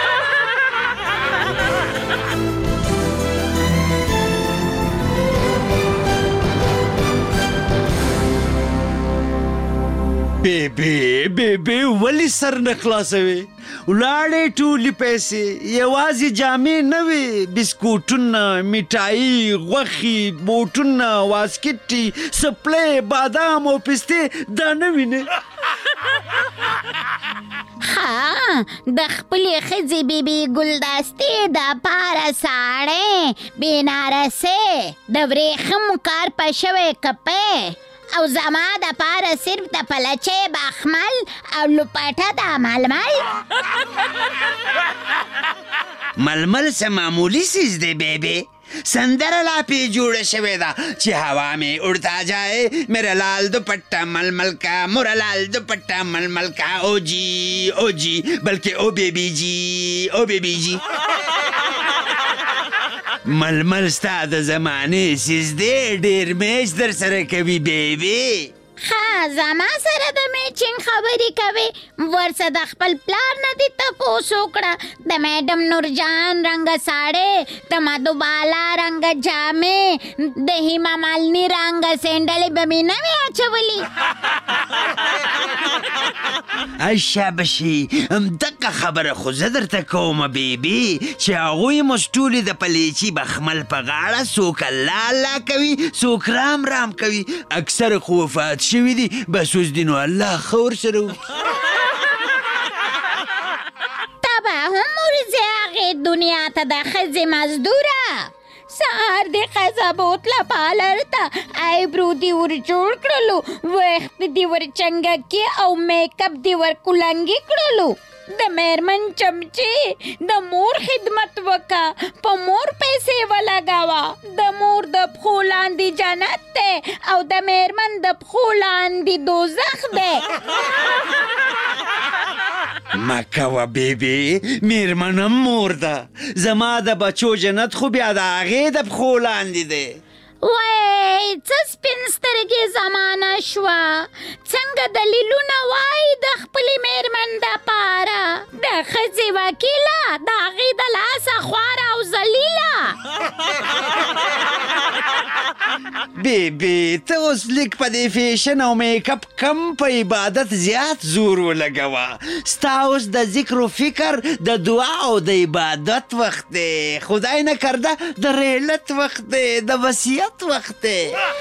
بیبي ولې سر نه خلاصوي؟ ولاړې ټولې پیسې یوازې جامې نه وې، بسکوټونه، میټایي، غوښې، بوټونه، واسکټې، سپلې، بادام او پستې دا نه وینې؟ ها د خپلې ښځې بیبي ګلدستې دپاره ساړې بنارسې د ورېښمو کار په شوی کپۍ او زما دپاره صرف د پلچې بخمل او لپټه د ململ. ململ څه معمولی سیز دی بیبي؟ سندره لا پی جوړه شوې ده چې هوا مې اڑتا جائے میرا لال دوپٹہ ململ کا مرا لال دوپٹہ ململ کا او جی بلکہ او بیبی جی ململ ستا د زمانې سیز دی، ډېر میچ در سره کوي بیبي. ها زما سره د میچنګ خبرې کوي، ورسه د خپل پلار نه دې تپوس وکړه د میډم نورجان رنګه ساړې، د مدوبالا رنګه جامې، د هیما مالني رنګه سینډلې به مې نه وې اچولي. شابشي دغه خبره خو زه درته کومه بیبي چې هغوی موږ ټولې د پلیچي بخمل په غاړه څوک الله الله کوي، څوک رام رام کوي، اکثر خو وفات شوي دي. بس اوس دي نو الله ښه ورسره وکړي. ته به هم ورځې هغې دنیا ته د ښځې مزدوره. سهار د ښځه بوتله پالر ته ایبرو دې ور جوړ کړلو، ویښت دې ور چنګکې او میک اپ دې ور کلنګي کړلو. د میرمن چمچې د مور خدمت وکړه، په مور پیسې ولګوه. د مور د پښو لاندې جنت دی او د میرمن د پښو لاندې دوزخ دی. مکوه بیبي، میرمنم مور ده، زما د بچو جنت خو بیا د هغې د پښو لاندې دی. وای څه سپین سترګې زمانه شوه، څنګه دلیلونه وایي د خپلې میرمن دپاره، د ښځې وکیله، د هغې د لاسه خواره او ذلیله. بیبي ته اوس لیک په دې فیشن او میک اپ کم په عبادت زیات زور ولګوه. ستا اوس د ذکر و فکر، د دعا او د عبادت وخت دی. خدای نه کرده د ریلت وخت دی، د وصیت وخت دی.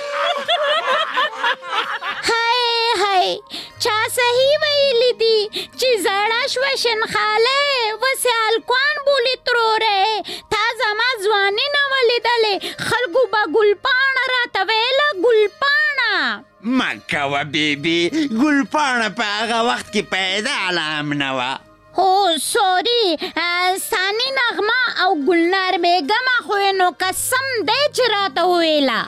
هی چا صحیح ویلی دی چې زړه شوه شنخاله وسې هلکوان بولي تروره. تا زما ځواني نه ولیدلې، خلکو به ګلپاڼه راته ویله ګلپاڼه. مکوه بیبي، ګلپاڼه په هغه وخت کې پیدا علام نه وه. هو سوري، ثاني نغمه او ګلنار بیګمه خو یې نو قسم دی چې راته وویله.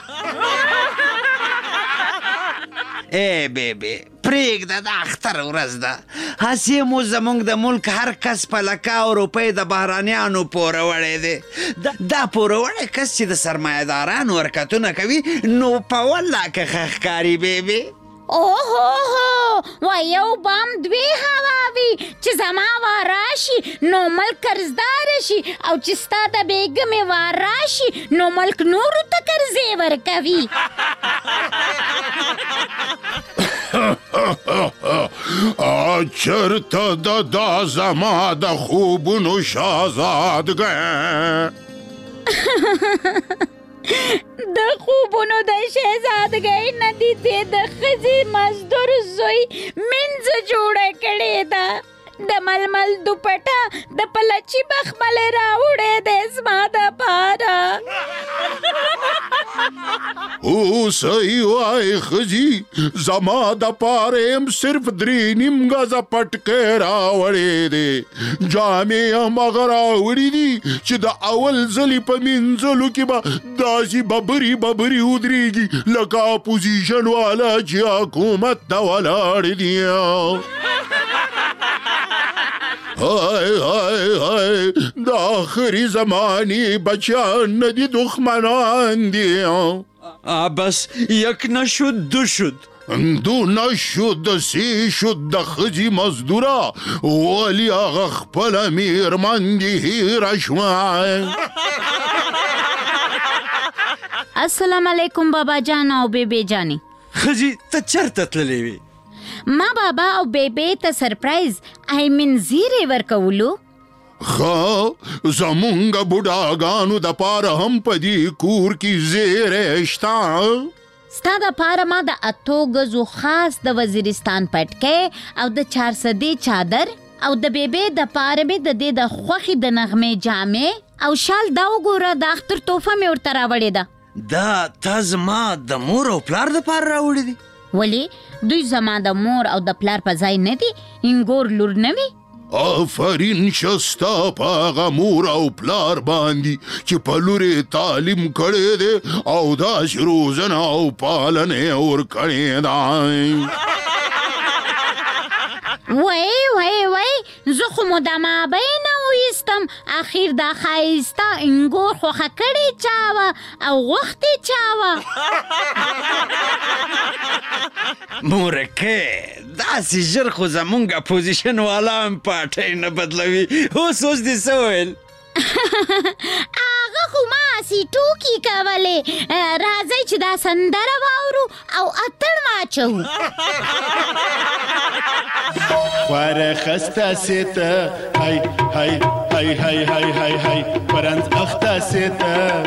ای بیبي پرېږده، د اختر ورځ ده، هسې مو زموږ د ملک هر کس په لکاو روپۍ د بهرانیانو پوروړی دی. دا پوروړی کس چې د سرمایهدارانو حرکتونه کوي نو په والله که ښه ښکاري بیبي. اوهو و یو بام دوی هواوي چې زما وار راشي نو ملک قرضدار شي، او چې ستا د بیګمې وار راشي نو ملک نورو ته قرضې ورکوي. چرته دا زما د خوبونو شهزادګۍ د خوبونو د شهزادګۍ نه دي دې د ښځې مزدور زوی منځ جوړه کړې ده. د ململ دوپټه د پلچي بخملې راوړې ده زما دپاره. او صحیح وای خزي زما د پاره هم صرف 3.5 غزه پټکې راوړې دي جامې هم هغه راوړې دي چې د اول ځلې په مینځلو کې به داسې ببري ودرېږي لکه اپوزیشن والا چې حکومت ته ولاړ دي هاي د آخري زمانې بچیان نه دي دښمنان دي بس یک نشد دو شد دو نشد سی شد د ښځې مزدوره ولې هغه خپله مېرمن دې هېره شوه السلام علیکم بابا جان او بیبي جانې ښځې ته چېرته تللی وې ما بابا او بیبي ته سرپرایز زیری ورکولو زمونږ بوډاګانو د پاره هم په دې کور کې زیری شته ستا د پاره ما د 8 غزو خاص د وزیرستان پټکې او د 400 چادر او د بیبي د پاره مې د دې د خوخي د نغمې جامې او شال دا وګوره د اختر توفه مې ورته راوړې ده دا تا زما د مور او پلار د پاره راوړې دي ولی دوی زما د مور او د پلار په ځای نه دي انګور لور نه وي آفرین شستا په هغه مور او پلار باندې چې په لورې تعلیم کړی دی او داسې روزنه او پالنې ورکړې ده وای زه خو مو د مابۍ نه وایستم اخیر دا ښایسته انګور خوښه کړې چا وه او غوښتې چا وه مورکې داسې ژر خو زمونږ اپوزیشن والا هم پارټۍ نه بدلوي اوس دې څه ویل هغه خو ما هسې ټوکې کولې راځئ چې دا سندره واورو او اتڼ واچوو خواره خسته سیته هی هی هی هی هی هی هی پرنز اخته سیته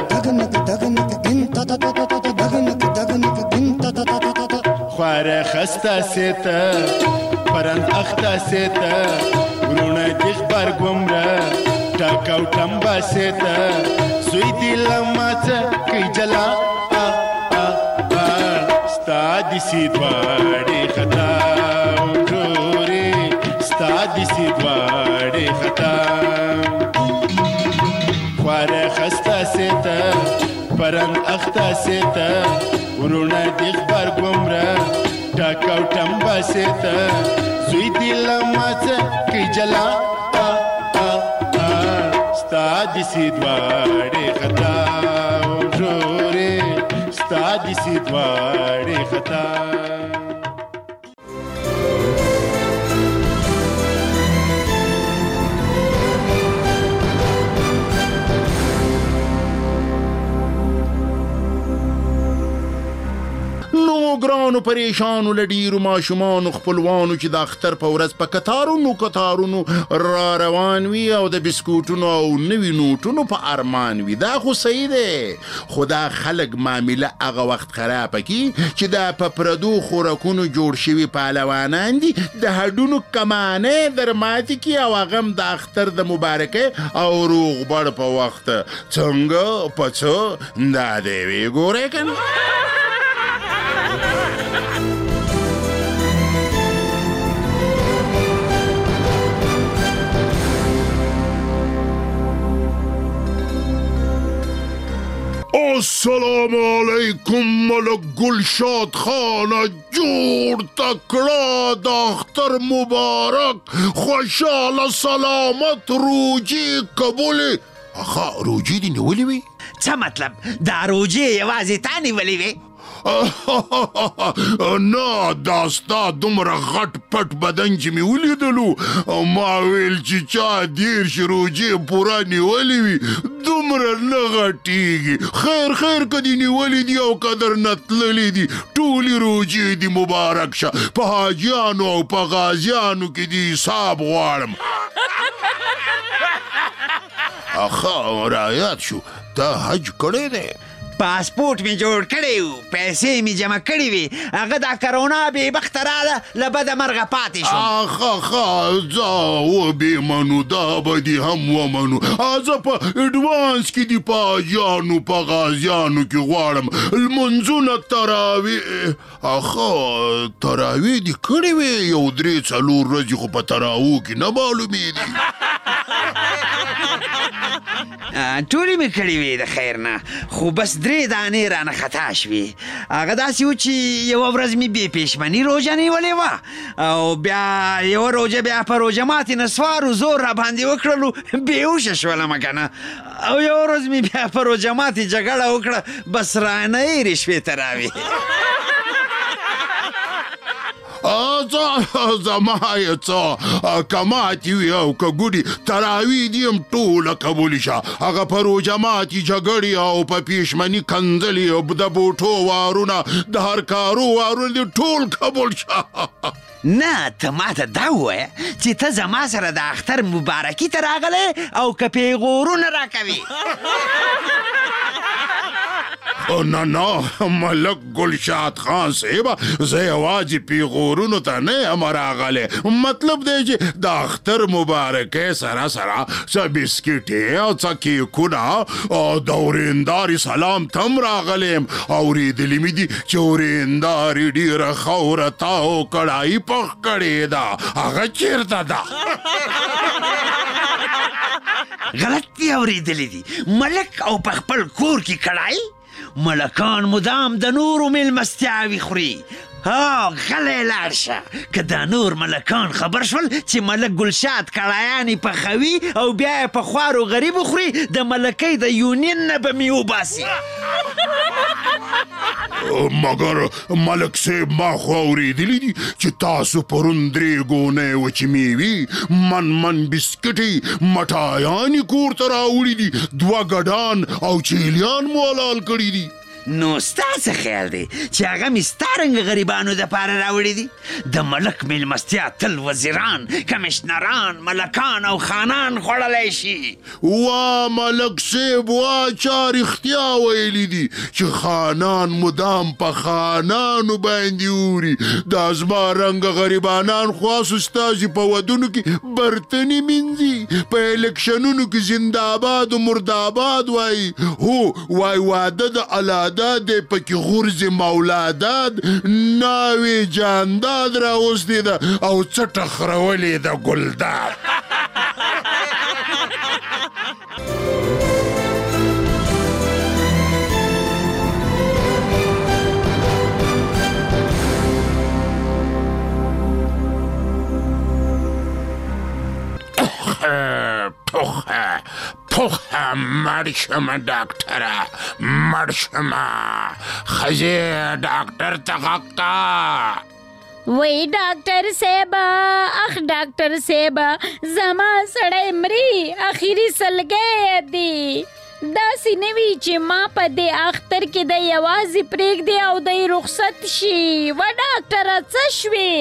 خواره خسته سیته پرنز اخته سیته ورونه دیخ برگمره ټاکاو ټمبه سیته سوی دی لماڅه کی جلا ستا دیسی دواړې خطا دسی دواړې خطا خواره خسته سیته پرند اخته سیته ورونه دی غبرګومره ټاکاو ټمبه سیته زوی دی لماڅه کی جلا ستا دسی دواړې خطا ورورې ستا دسی دواړې خطا ګرانو پریشانو لډیرو ماشومانو خپلوانو چې د اختر په ورځ په کتارونو را روان وي او د بسکوټونو او نوي نوټونو په ارمان وي دا خو صحیح دی خو دا خلک معامله هغه وخت خرابه کی چې دا په پردو خوراکونو جوړ شوي پهلوانان دي د هډونو کمانې در ماتې کی او هغه هم د اختر د مبارکۍ او روغبړ په وخت څنګه په څه دا دی وی ګورئ کنه السلام علیکم ملک گلشاد خانه جوړ تکړه د اختر مبارک خوشاله سلامت روجي قبولې اخا روجي دې نیولې وي څه مطلب دا روجي یوازې تا نیولې وي نه دا ستا دومره غټ پټ بدن چې مې ولیدلو ما ویل چې چا 10 روجې پوره نیولې وي دومره نه غټېږي خیر که دې نیولې دي او قدر نه تللې دي ټولې روجې دي مبارک شه په حاجیانو او په غازیانو کې دي حساب غواړم اخا رایات شو تا حج کړی دی پاسپورت می جوړ کړی و، پیسې می جمع کړې وي، هغه دا کرونا بې بخته راله، له بده مرغه پاتې شوم. ښه زه وبېمنو، دا به دې هم ومنو. زه په اډوانس کې دې په حاجیانو په غازیانو کې غواړم لمونځونه تراویح. تراویح دې کړې وې؟ یو 3-4 ورځې خو په تراوو کې نه معلومېدي. ټولې مې کړې وې د خیر نه، خو بس 3 دانې رانه خطا شوې. هغه داسې و چې یوه ورځ مې بې پېشمني روژه نیولې وه، او بیا یوه روژه بیا په روژه ماتې نسوارو زور را باندې وکړلو، بېهوشه شولمه که نه، او یوه ورځ مې بیا په روژه ماتې جګړه وکړه، بس رانه یې شپې ته راوې. زما یې څه که ماتې وي او که ګوډي تراویح دې هم ټوله قبول شه. هغه په روژه ماتې جګړې او په پېشمني کنځلې او د بوټو وارونه د هر کارو وارونه دې ټول قبول شه. نه، ته ماته دا ووایه چې ته زما سره د اختر مبارکي ته راغلی او که پیغورونه راکوي. نه ملک ګلشاد خان صاحب، زه یوازې پیغورونو ته نه یم راغلی. مطلب دی چې د اختر مبارکۍ سره څه بسکټې او څه کیکونه او د ورېندارې سلام ته هم راغلی یم. اورېدلي مې دي چې ورېندارې ډېره خاوره تاو کړایي پخ کړې ده، هغه چېرته ده؟ غلط دي اورېدلي دي. ملک او په خپل کور کې کړایي؟ ملکان مدام د نورو میلمستیاوې خوري. غلی لاړ شه، که دا نور ملکان خبر شول چې ملک ګلشاد کړایانې پخوي او بیا یې په خوارو غریبو خوري، د ملکۍ د یونین نه به مې وباسي. مګر ملک صاحب ما خو اورېدلي دي چې تاسو پرون 3 ګونۍ وچې میوې، من بسکټې، مټایانې کور ته راوړي دي، 2 ګډان او چیلیان مو حلال کړي دي. نو ستا څه خیال دی چې هغه مې ستا رنګه غریبانو دپاره راوړي دي؟ د ملک میلمستیا تل وزیران، کمیشنران، ملکان او خانان خوړلی شي. وا ملک صاحب، وا چا رښتیا ویلي دي چې خانان مدام په خانانو باندې اوري. دا زما رنګه غریبانان خواصو ستاسې په ودونو کې برتنې مینځي، په الکشنونو کې زنده‌آباد و مرده‌آباد وایي. هو وای واده د الاداد دی پکې غورځې مولاداد، ناوې جانداد راوستې ده او څټه خرولې ده ګلداد. مړ شمه ډاکټره، مړ شمه. ښځې ډاکټر ته غږ ته. وی ډاکټر صاحب، ډاکټر صاحب، زما سړی مري، اخیری سلګی دی. داسې نه وي چې ما په دې اختر کې د یوازې پرېږدي او دی رخصت شي. و ډاکټره څه شوې؟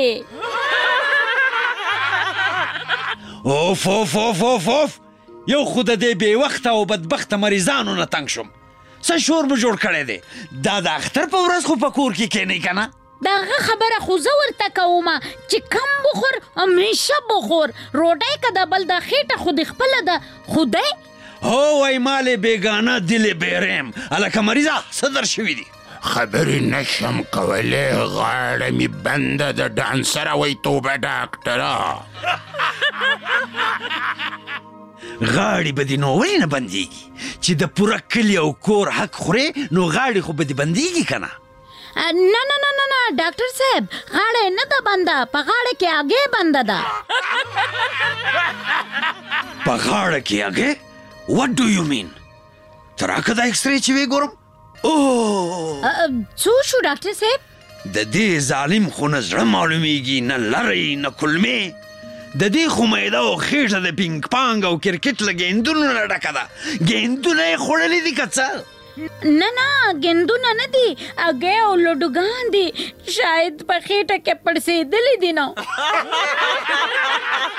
اوف اوف اوف اوف اوف، یو خو د دې بې وخته او بدبخته مریضانو نه تنګ شوم. څه شور مو جوړ کړی دی؟ دا د اختر په ورځ خو په کور کې کښېنئ که نه؟ دغه خبره خو زه ورته کومه چې کم بخور همیشه بخور. روډۍ که د بل د خېټه خو دې خپله ده، خو دی هو وای مال بیگانه دل بیرم. الکه مریضه څه در شوي دي؟ خبرې نشم کولی، غاړه مې بنده د ډانسره. وای توبه ډاکټره، غاړې به دې نو ولې نه بندېږي؟ چې د پوره کلي او کور حق خورې نو غاړې خو به دې بندېږي که نه؟ نه نه نه نه ډاکټر صاحب، غاړه نه ده بنده، په غاړه کې هګۍ بنده ده. په غاړه کې هګۍ؟ What do you mean؟ ته راکه دا اکسرې چې ویې ګورم. څو شو ډاکټر صاحب؟ د دې ظالم خو نه زړه معلومیږي، نه لرې نه کلمې. د دې خو معده او خېټه د پینګ پانګ او کرکټ له ګیندونو نه ډکه ده. ګیندونه یې خوړلي دي که څه؟ نه نه ګیندونه نه دي، هګۍ او لډوګان دي، شاید په خېټه کې پړسېدلي دي نو.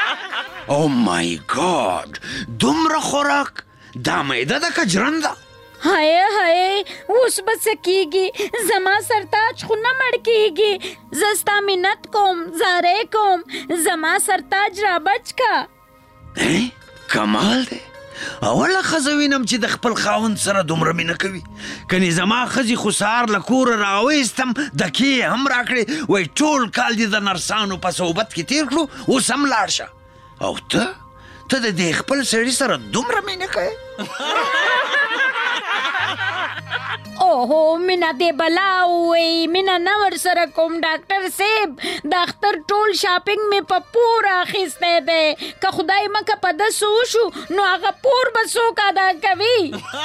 او مای ګاډ، دومره خوراک؟ دا معده ده که جرنده؟ هاي اوس بس کیږي زما سرتاج خو نه مړ کیږي زستا منت کوم زاره کوم زما سرتاج را بچ کا کمال دی اوله ښځه وینم چې د خپل خاوند سره دومره مینه کوي کنې زما ښځې خو سهار له کوره راویستم دکې هم راکړې وایي ټول کال دې د نرسانو په صحبت کې تیر کړو اوس هم لاړ شه او ته د دې خپل سړي سره دومره مینه کوې اوهو مینا دې بلا وی مینا نه ورسره کوم ډاکټر صاحب د اختر ټول شاپینګ مې په پور اخیستی دی که خدای مکه په دسو وشو نو هغه پور به څوک ادا کوي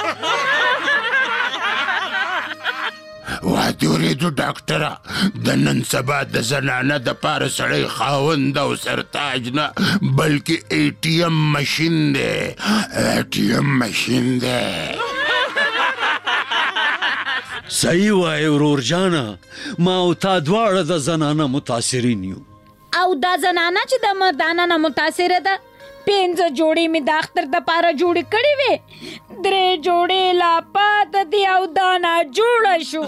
واده ورېدو ډاکټره د نن سبا د زنانه د پاره سړی خاوند او سرتاج نه بلکې ATM مشین دی ATM مشین دی صحیح وای ورور جانا ما او تا دواړه د زنانه متاثرین یو او دا زنانه چې د مردانه نه متاثره ده 5 جوړې مې د اختر د پاره جوړې کړې وې 3 جوړې لا پاته دي او دانا جوړه شو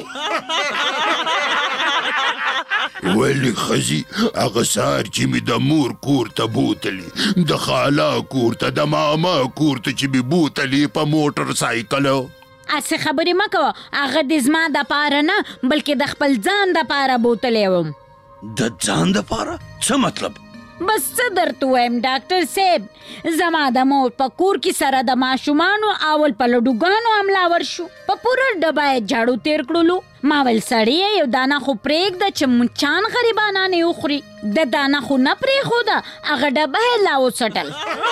ولې ښځې هغه سهار چې مې د مور کور ته بوتلې د خالا کور ته د ماما کور ته چې مې بوتلې په موټر سایکلو اسې خبرې مه کوه هغه د زما د پاره نه بلکې د خپل ځان د پاره بوتلی وم د ځان د پاره څه مطلب بس څه درته ووایم ډاکټر صاحب زما د مور په کور کې سره د ماشومانو اول په لډوګانو حملاور شو په پوره ډبه یې جاړو تیر کړلو ما ویل سړیه یو دانه خو پرېږده چې مچان غریبانان یې وخوري د دانه خو نه پرېښوده هغه ډبه یې لا وڅټل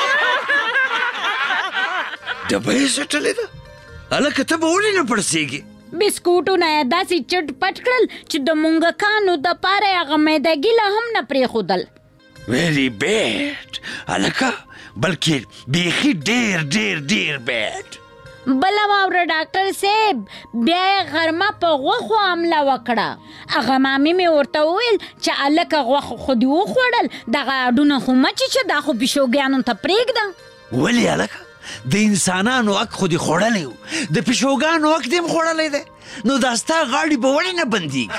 ډبه یې څټلې ده هلکه ته به ولې نه پړسېږې بسکوټونه یې داسې چټ پټ کړل چې د مونږکانو د پاره یې هغه میده ګیله هم نه پرېښودل ویری بیډ هلکه بلکې بیخي ډېر ډېر ډېر بیډ بله واوره ډاکټر صاحب بیا یې غرمه په غوښو حمله وکړه هغه مامي مې ورته وویل چې هلکه غوښه خو دې وخوړل دغه اډونه خو مه چیچه دا خو پیشوګیانو ته پرېږده ولې هلکه د انسانانو حق خو دې خوړلی و د پیشوګانو حق دې هم خوړلی دی نو دا ستا غاړې به ولې نه بندېږي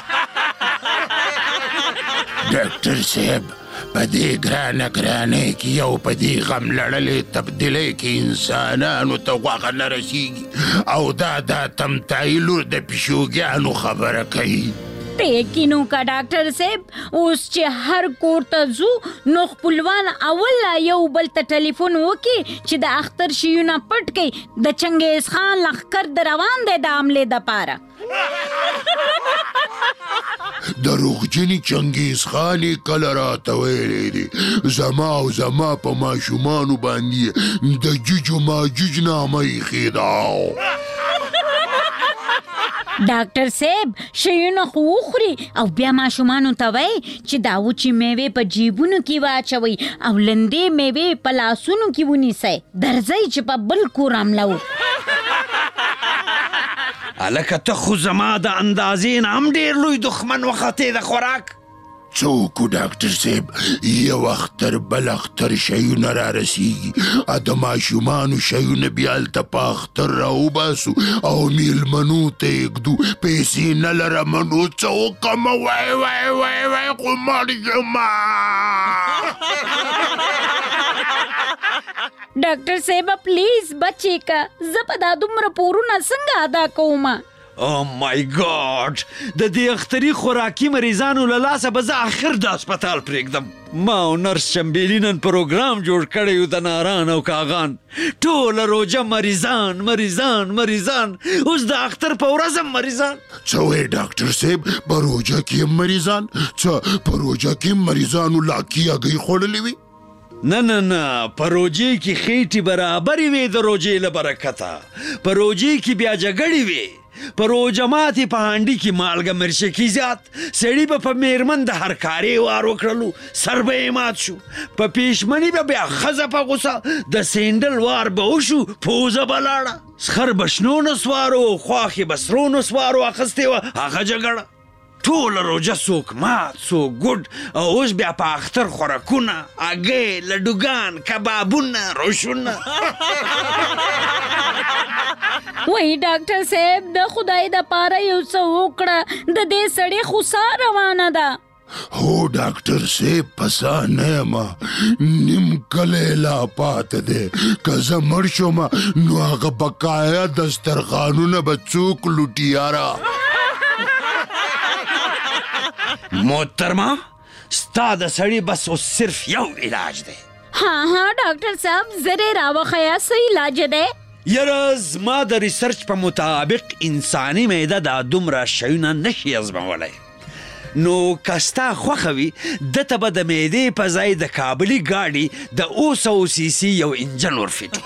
ډاکټر صاحب په دې ګرانۍ کې یو په دې غم لړلې تبدیلۍ کې انسانانو ته غوښه نه رسېږي او دا تمتایي لور د پیشوګیانو خبره کوي یقینو کا ډاکټر صاحب اوس چې هر کور ته ځو نو خپلوان اول یو بل ته ټلیفون وکړي چې د اختر شیونه پټ کړي د چنګیز خان لښکر د روان دی د حملې دپاره دروغجنې چنګیز خان یې کله راته ویلی دی زما او زما په ماشومانو باندې د جوجو ماجوج نامه ایښې ده ډاکټر صاحب شیونه خو وخوري او بیا ماشومانو ته وایي چې دا وچې میوې په جیبونو کې واچوئ او لندې میوې په لاسونو کې ونیسئ درځئ چې په بل کور حمله هلکه ته خو زما د اندازې نه هم ډېر لوی دښمن وختې د خوراک څوک ډاکټر صاحب یو اختر بل اختر شیونه را رسیږي د ماشومانو شیونه بیا هلته په اختر راوباسو او میلمنو ته یې ږدو پیسې نه لرم نو څه وکړمه وای خو مړ یمه ډاکټر صاحب پلیز بچې کا زه په دا دومره پورونه څنګه ادا کوم او مای ګاډ د دې اختري خوراکي مریضانو له لاسه به زه آخر د هسپتال پرېږدم ما او نرس چمبیلي نن پروګرام جوړ کړی و د ناران او کاغان ټوله روژه مریضان اوس د اختر په ورځ هم مریضان څه وایې ډاکټر صاحب په روژه کې هم مریضان څه په روژه کې هم مریضانو لاکي هګۍ خوړلې وي نه په روژې کې خېټې برابرې وې د روژې له برکته په روژې کې بیا جګړې وې په روژه ماتې په هانډي کې مالګه مرچکي زیات سړي به په میرمن د هر کارې وار وکړلو سر به یې مات شو په پیشمني به بیا ښځه په غوسه د سینډل وار به وشو پوزه به لاړه سخر به شنو نسوارو خواښې به سرو نسوارو اخیستې وه هغه جګړه ټول روجه څوک مات څوک ګډ او اوس بیا په اختر خوراکونه هګۍ لډوګان کبابونه روشونه وای ډاکټر صاحب د خدای د پاره یو څه وکړه د دې سړي خو ساه روانه ده هو ډاکټر صاحب پسا نه ما نیم کله لا پات ده که زه مړ شوم نو هغه بقایا دسترخوانونه به څوک لوټي یاره محترمه ستا د سړي بس اوس صرف یو علاج دی ها ډاکټر صاحب زره راوخیا څه علاج دی یاره زما د ریسرچ په مطابق انساني معده دا دومره شیونه نشي ازمولی نو که ستا خوښه وي دته به د معدې په ځای د کابلي ګاډي د 200 سی سی یو انجن ورفټي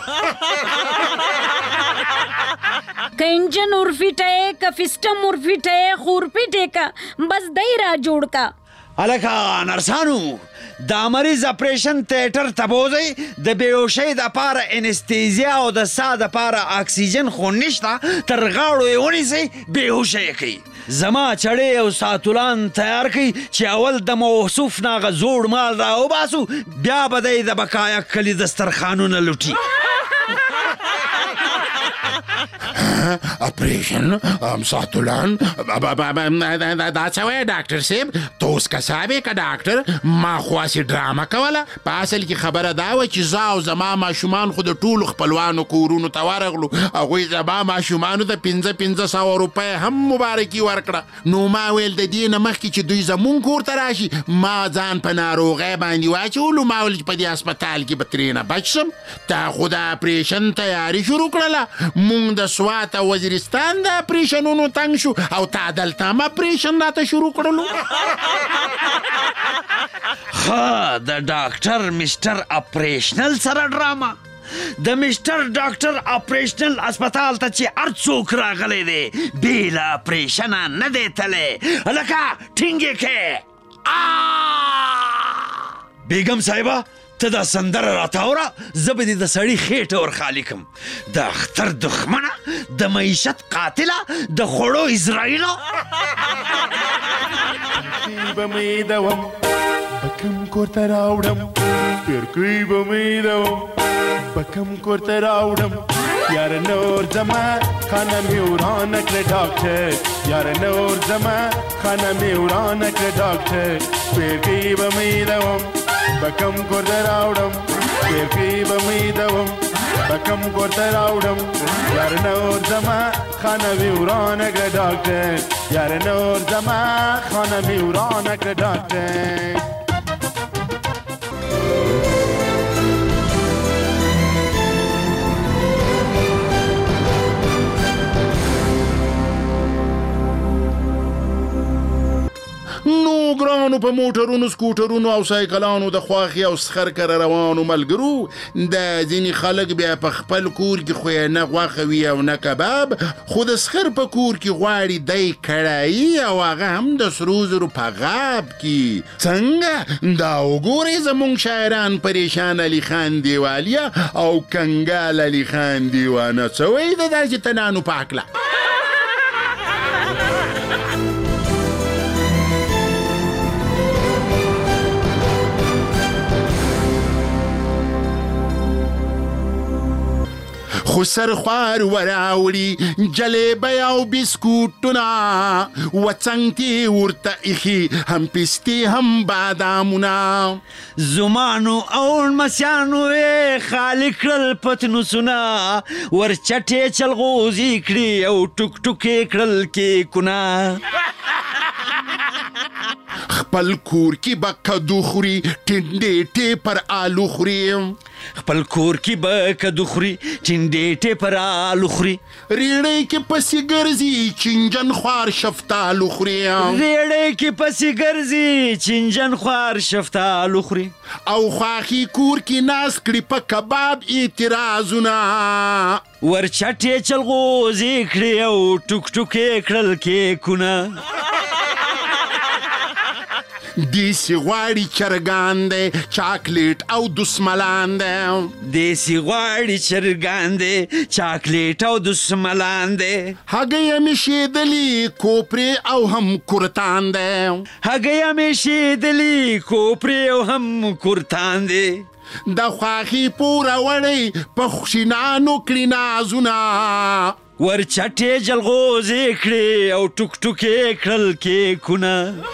که انجن ورفټه که فسټم ورفټه خو ورفټه که بس دی را جوړ کا هلکه نرسانو دا مریض اپریشن تیټر ته بوځئ د بېهوشۍ دپاره انستیزیا او د ساه دپاره اکسیجن خو نشته تر غاړو یې ونیسئ بېهوشه یې کوي زما چړې او ساتولان تیار کړئ چې اول د موصوف نه هغه زوړ مال راوباسو بیا به دی د بقایا کلي دسترخوانونه لوټي اپریشن ساتولان دا څه وایې ډاکټر صاحب ته اوس کساب یې که ډاکټر ما خو هسې ډرامه کوله په اصل کې خبره دا وه چې زه او زما ماشومان خو د ټولو خپلوانو کورونو ته ورغلو هغوی زما ماشومانو ته 500 روپۍ هم مبارکي ورکړه نو ما ویل د دې نه مخکې چې دوی زمونږ کور ته راشي ما ځان په ناروغۍ باندې واچولو ما ویل چې په دې هسپتال کې به ترېنه بچ شم تا خو د اپریشن تیاري شروع کړله مونږ د سوات او وزیرستان د اپریشنونو تنګ شو او تا دلته هم اپریشن راته شروع کړلو ښه د ډاکټر مسټر اپریشنل سره ډرامه د مسټر ډاکټر اپریشنل اسپتال ته چې هر څوک راغلی دی بې له اپریشنه نه دی تلی هلکه ټینګ یې کې بیګم صاحبه ته دا سندره راته اوره زه به دې د سړي خېټه ورخالي کړم د اختر دښمنه د معیشت قاتله د خوړو اسرائیله به مې دوم بکم کور ته راوړم پیرکۍ به مې دوم بکم کور ته راوړم یار نور زما خانه مې ورانه کړه ډاکټر یار نور زما خانه مې ورانه کړه ډاکټر پیرکۍ به مې دوم بکم کور ته راوړم پیرکۍ به مې دوم بکم کور ته راوړم یار نور زما خانه مې ورانه کړه ډاکټر یار نور زما خانه مې ورانه کړه ډاکټر نو ګرانو په موټرونو سکوټرونو او سایکلانو د خواښې او سخر کره روانو ملګرو د ځینې خلک بیا په خپل کور کې خو یې نه غوښه وي او نه کباب خو د سخر په کور کې غواړي دی کړایي او هغه هم د سرو زرو په غاب کې څنګه دا وګورئ زموږ شاعران پریشان علي خان دیوالیا او کنګال علي خان دیوانه څه وایي د داسې تنانو په هکله خو سرخوار وراوړي جلیبی او بسکوټونه وڅنګ ورته ایښي هم پستې هم بادامونه زمانو او لمسیانو یې خالي کړل پتنوسونه ورچټې چلغوزي کړي او ټوک ټوکې کړل کیکونه خپل کور کې به کدو خوري ټنډېټې پر آلو خوري خپل کور کې به کدو خوري ټنډېټې پر آلو خوري ریړۍ کې پسې ګرځي چنجن خوار شفتالو خوري ریړۍ کې پسې ګرځي چنجن خوار شفتالو خوري او خواښي کور کې ناست کړي په کباب اعتراضونه ورچټې چلغوزي کړي او ټوک ټوکې کړل کیکونه دیسی غواړي چرګان دی چاکلیټ او دسملان دی دیسی غواړي چرګان دی چاکلیټ او دسملان دی هګۍ مې شیدلي کوپرې او هم کورتان دی هګۍ مې شیدلي کوپرې او هم کورتان دی د خواخي پوره وړی په خوشینانو کړي نازونه ورچټې جلغوزې کړې او ټوک ټوکې کړل کیکونه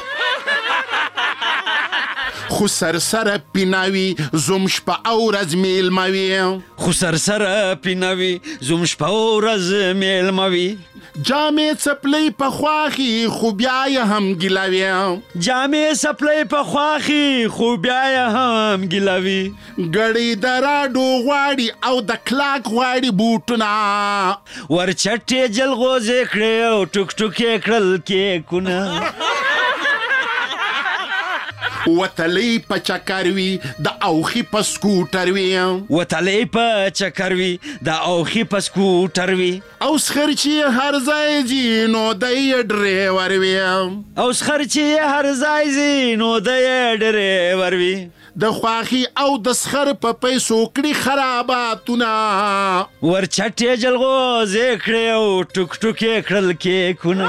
خو سرسره پیناوي زوم شپه او ورځ میلموي خو سرسره پیناوي زوم شپه او ورځ میلموي جامې څپلۍ په خواخي خو بیا یې هم ګیلوي جامې څپلۍ په خواخي خو بیا یې هم ګیلوي ګړۍ د راډو غواړي او د کلاک غواړي بوټونه ورچټې جلغوزې کړې او ټوک ټوکې کړل کیکونه وتلی په چکر وي د اوخي په سکوټر وي وتلی په چکر وي د اوخي په سکوټر وي او سخر چې هر ځای ځي نو د ډریور وي او سخر چې هر ځای ځي نو د ډریور وي د خواخي او د سخر په پیسو کړي خراباتونه ورچټې جلغوزې کړې او ټوک ټوکې کړل کیکونه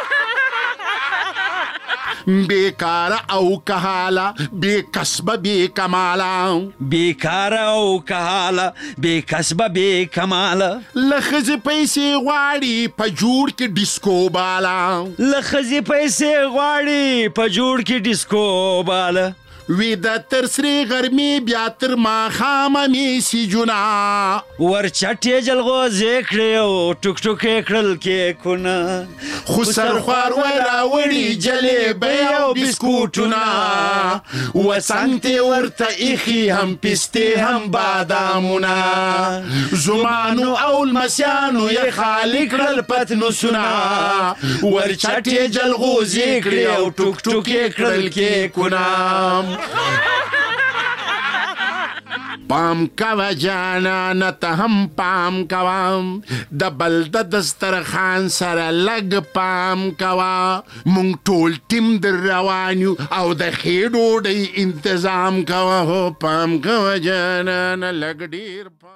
بیکاره او کهاله بې کسبه بې کماله بیکاره او کهاله بې کسبه بې کماله له ښځې پیسې غواړي په جوړ کې ډیسکو باله له ښځې پیسې غواړي په جوړ کې ډیسکو باله وی د تر سرې غرمې بیا تر ماښامه میسیجونه ورچټې جلغوزې کړې او ټوک ټوکې کړل کیکونه خو سرخوار راوړي جلیبۍ او بسکوټونه وڅنګ ورته ایښي هم پستې هم بادامونه زمانو او لمسیانو یې خالي کړل پتنوسونه ورچټې جلغوزې کړې او ټوک ټوکې کړل کیکونه پام کوه جانانه ته هم پام کوه د بل د دسترخوان سره لږ پام کوه مونږ ټول ټیم در روان یو او د ښې ډوډۍ انتظام کوه پام کوه جانانه لږ ډېر